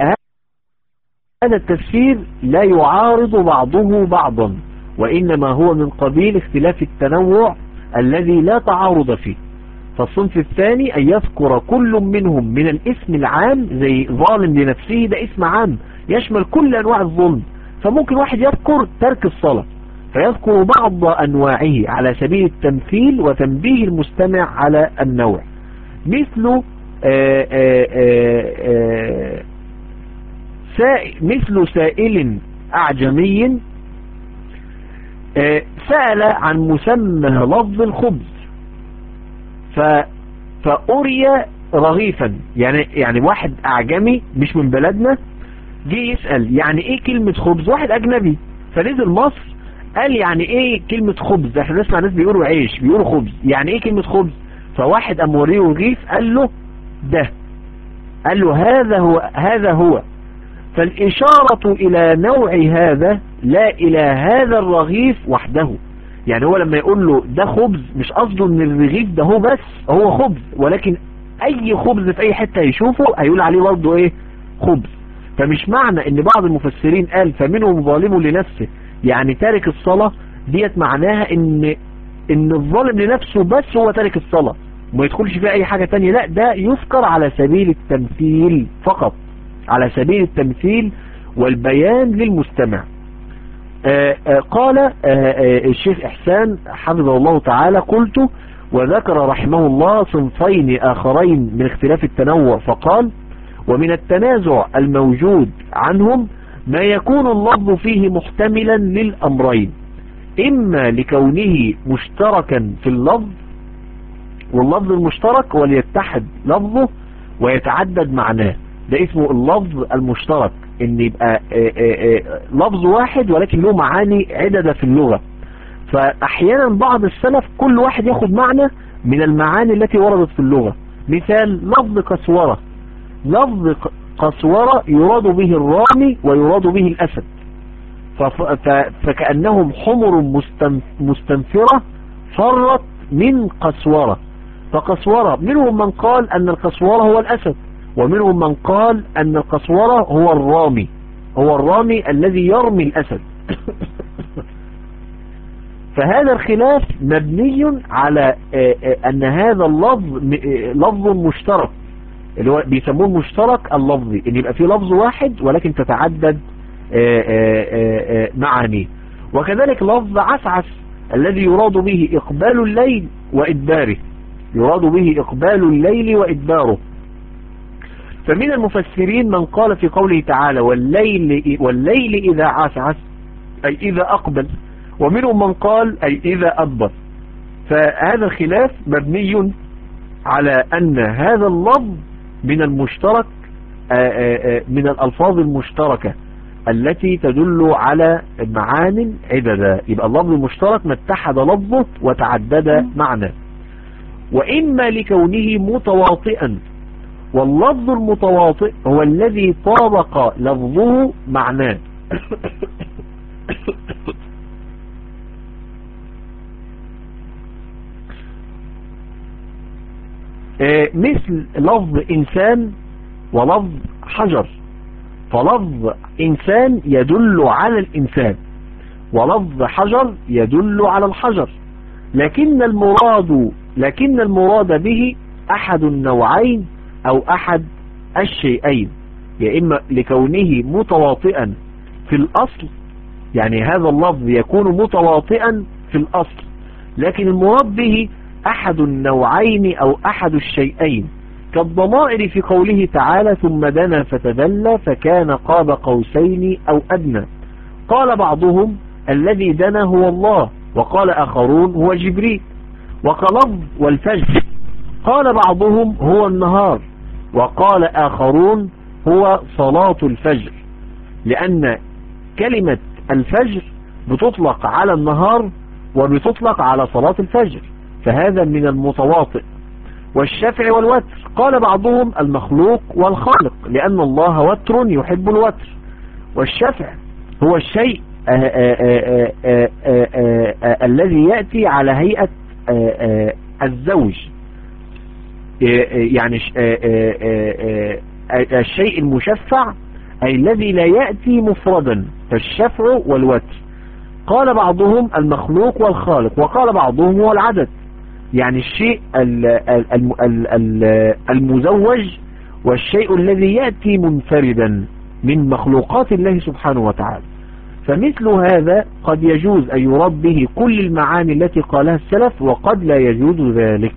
التفسير لا يعارض بعضه بعضا، وإنما هو من قبيل اختلاف التنوع الذي لا تعارض فيه. فالصنف الثاني أن يذكر كل منهم من الاسم العام زي ظالم لنفسه، ده اسم عام يشمل كل أنواع الظلم، فممكن واحد يذكر ترك الصلاة فيذكر بعض أنواعه على سبيل التمثيل وتنبيه المستمع على النوع. مثل آآ آآ آآ مثل سائل أعجمي سأل عن مسمى لفظ الخبز فأري رغيفا. يعني يعني واحد أعجمي مش من بلدنا جه يسأل يعني ايه كلمة خبز، واحد أجنبي فنزل مصر قال يعني ايه كلمة خبز، احنا نسمع ناس بيقولوا عيش بيقولوا خبز، يعني ايه كلمة خبز؟ فواحد قام وريه رغيف قال له ده، قال له هذا هو هذا هو. فالإشارة إلى نوع هذا لا إلى هذا الرغيف وحده. يعني هو لما يقول له ده خبز مش قصده ان الرغيف ده هو بس هو خبز، ولكن اي خبز في اي حتة يشوفه هيقول عليه برضه ايه خبز. فمش معنى ان بعض المفسرين قال فمنهم ظالم لنفسه يعني تارك الصلاة ديت معناها ان ان الظالم لنفسه بس هو تارك الصلاة وما يدخلش فيها اي حاجة تانية، لا ده يذكر على سبيل التمثيل فقط، على سبيل التمثيل والبيان للمستمع. آآ آآ قال آآ الشيخ إحسان حفظه الله تعالى قلت وذكر رحمه الله صنفين آخرين من اختلاف التنوع فقال ومن التنازع الموجود عنهم ما يكون اللفظ فيه محتملا للأمرين، إما لكونه مشتركا في اللفظ واللفظ المشترك وليتحد لفظه ويتعدد معناه، ده اسمه اللفظ المشترك، ان يبقى آآ آآ لفظ واحد ولكن له معاني عددة في اللغة. فاحيانا بعض السلف كل واحد ياخد معنى من المعاني التي وردت في اللغة. مثال لفظ قسورة، لفظ قسورة يراد به الرامي ويراد به الأسد، فكأنهم حمر مستنفرة فرت من قسورة. فقسورة منهم من قال أن القسورة هو الأسد، ومنهم من قال أن القسورة هو الرامي، هو الرامي الذي يرمي الأسد. فهذا الخلاف مبني على أن هذا اللفظ لفظ مشترك اللي هو بيسموه المشترك اللفظي، ان يبقى في لفظ واحد ولكن تتعدد معانيه. وكذلك لفظ عسعس الذي يراد به إقبال الليل وإدباره، يراد به إقبال الليل وإدباره. فمن المفسرين من قال في قوله تعالى والليل, والليل إذا عسعس أي إذا أقبل، ومنهم من قال أي إذا أدبر. فهذا الخلاف مبني على أن هذا اللفظ من المشترك من الألفاظ المشتركة التي تدل على معان عددا. يبقى اللفظ المشترك ما اتحد لفظه وتعدد معنى. وإما لكونه متواطئا، واللفظ المتواطئ هو الذي طابق لفظه معناه. مثل لفظ إنسان ولفظ حجر، فلفظ إنسان يدل على الإنسان ولفظ حجر يدل على الحجر، لكن المراد لكن المراد به أحد النوعين أو أحد الشيئين، يا إما لكونه متواطئا في الأصل، يعني هذا اللفظ يكون متواطئا في الأصل، لكن المراد به أحد النوعين أو أحد الشيئين، كالضمائر في قوله تعالى ثم دنا فتدلى فكان قاب قوسين أو أدنى. قال بعضهم الذي دنا هو الله، وقال آخرون هو جبريل. وكلفظ والفجر قال بعضهم هو النهار، وقال آخرون هو صلاة الفجر، لأن كلمة الفجر بتطلق على النهار وبتطلق على صلاة الفجر، فهذا من المتواطئ. والشفع والوتر قال بعضهم المخلوق والخالق، لأن الله وتر يحب الوتر. والشفع هو الشيء الذي يأتي على هيئة الزوج، يعني الشيء المشفع أي الذي لا يأتي مفردا، فالشفع والوتر. قال بعضهم المخلوق والخالق، وقال بعضهم هو العدد، يعني الشيء المزوج والشيء الذي يأتي منفردا من مخلوقات الله سبحانه وتعالى. فمثل هذا قد يجوز أن يراد به كل المعاني التي قالها السلف، وقد لا يجوز ذلك.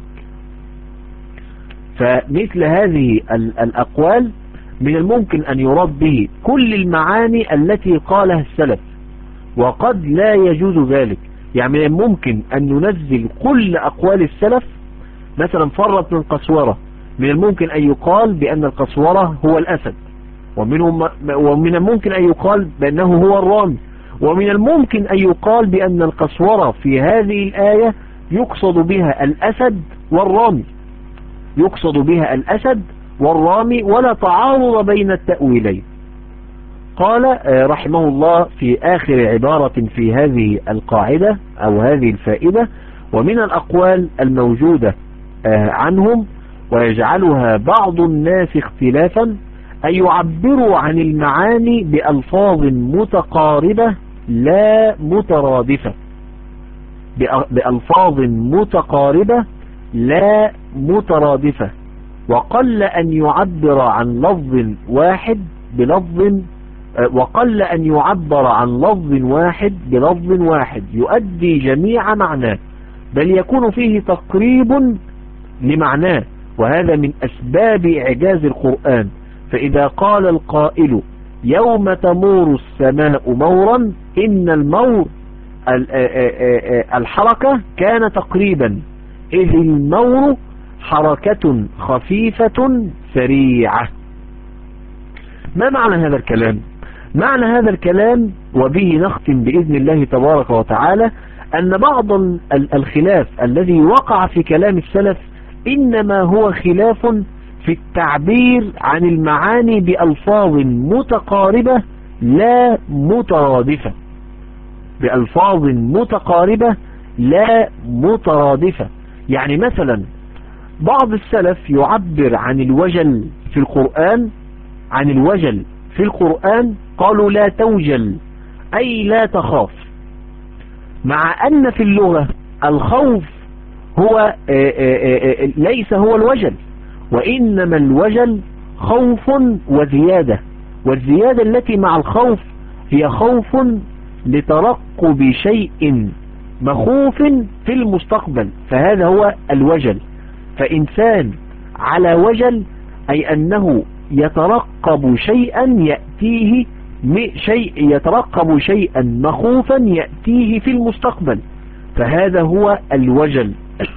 فمثل هذه الأقوال من الممكن أن يراد به كل المعاني التي قالها السلف، وقد لا يجوز ذلك. يعني ممكن أن ننزل كل أقوال السلف، مثلا فرت من قسورة، من الممكن أن يقال بأن القسورة هو الأسد، ومنهم ومن الممكن أن يقال بأنه هو الرامي، ومن الممكن أن يقال بأن القسورة في هذه الآية يقصد بها الأسد والرامي، يقصد بها الأسد والرامي، ولا تعارض بين التأويلين. قال رحمه الله في آخر عبارة في هذه القاعدة أو هذه الفائدة: ومن الأقوال الموجودة عنهم ويجعلها بعض الناس اختلافا أن يعبروا عن المعاني بألفاظ متقاربة لا مترادفة، بألفاظ متقاربة لا مترادفة، وقل أن يعبر عن لفظ واحد بلفظ وقل أن يعبر عن لفظ واحد بلفظ واحد يؤدي جميع معناه، بل يكون فيه تقريب لمعناه، وهذا من أسباب إعجاز القرآن. فإذا قال القائل يوم تمور السماء مورا، إن المور الحركة كان تقريبا، إذ المور حركة خفيفة سريعة. ما معنى هذا الكلام؟ معنى هذا الكلام وبه نختم بإذن الله تبارك وتعالى أن بعض الخلاف الذي وقع في كلام السلف إنما هو خلاف في التعبير عن المعاني بألفاظ متقاربة لا مترادفة، بألفاظ متقاربة لا مترادفة. يعني مثلا بعض السلف يعبر عن الوجل في القرآن عن الوجل في القرآن قالوا لا توجل أي لا تخاف، مع أن في اللغة الخوف هو ليس هو الوجل، وإنما الوجل خوف وزيادة، والزيادة التي مع الخوف هي خوف لترقب شيء مخوف في المستقبل، فهذا هو الوجل. فإنسان على وجل أي أنه يترقب شيئا يأتيه شيء يترقب شيئا مخوفا يأتيه في المستقبل، فهذا هو الوجل.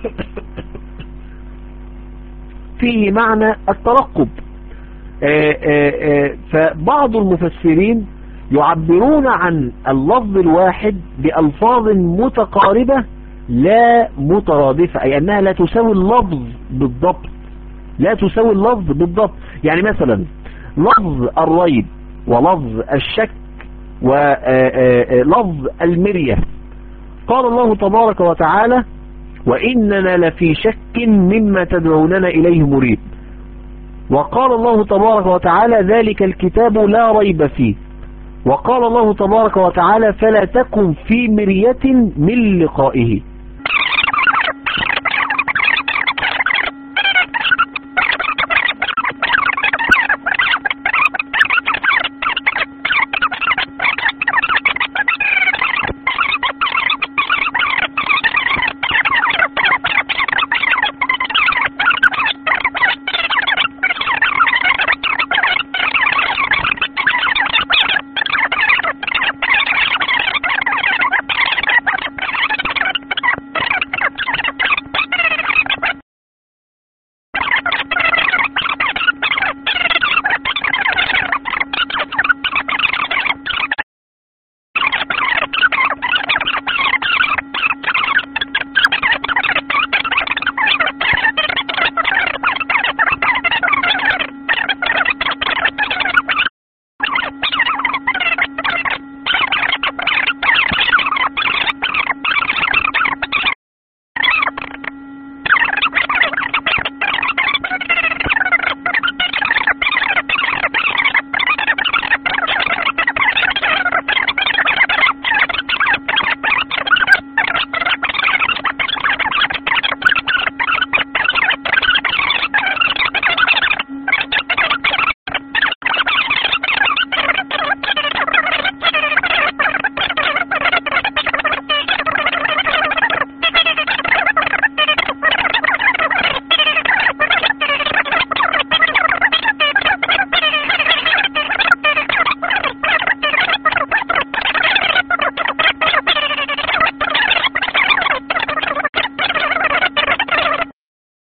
فيه معنى الترقب. آآ آآ فبعض المفسرين يعبرون عن اللفظ الواحد بألفاظ متقاربة لا مترادفة، أي أنها لا تساوي اللفظ بالضبط، لا تساوي اللفظ بالضبط. يعني مثلا لفظ الريب ولفظ الشك ولفظ المرية، قال الله تبارك وتعالى وإننا لفي شك مما تدعوننا إليه مريب. وقال الله تبارك وتعالى ذلك الكتاب لا ريب فيه. وقال الله تبارك وتعالى فلا تكن في مرية من لقائه.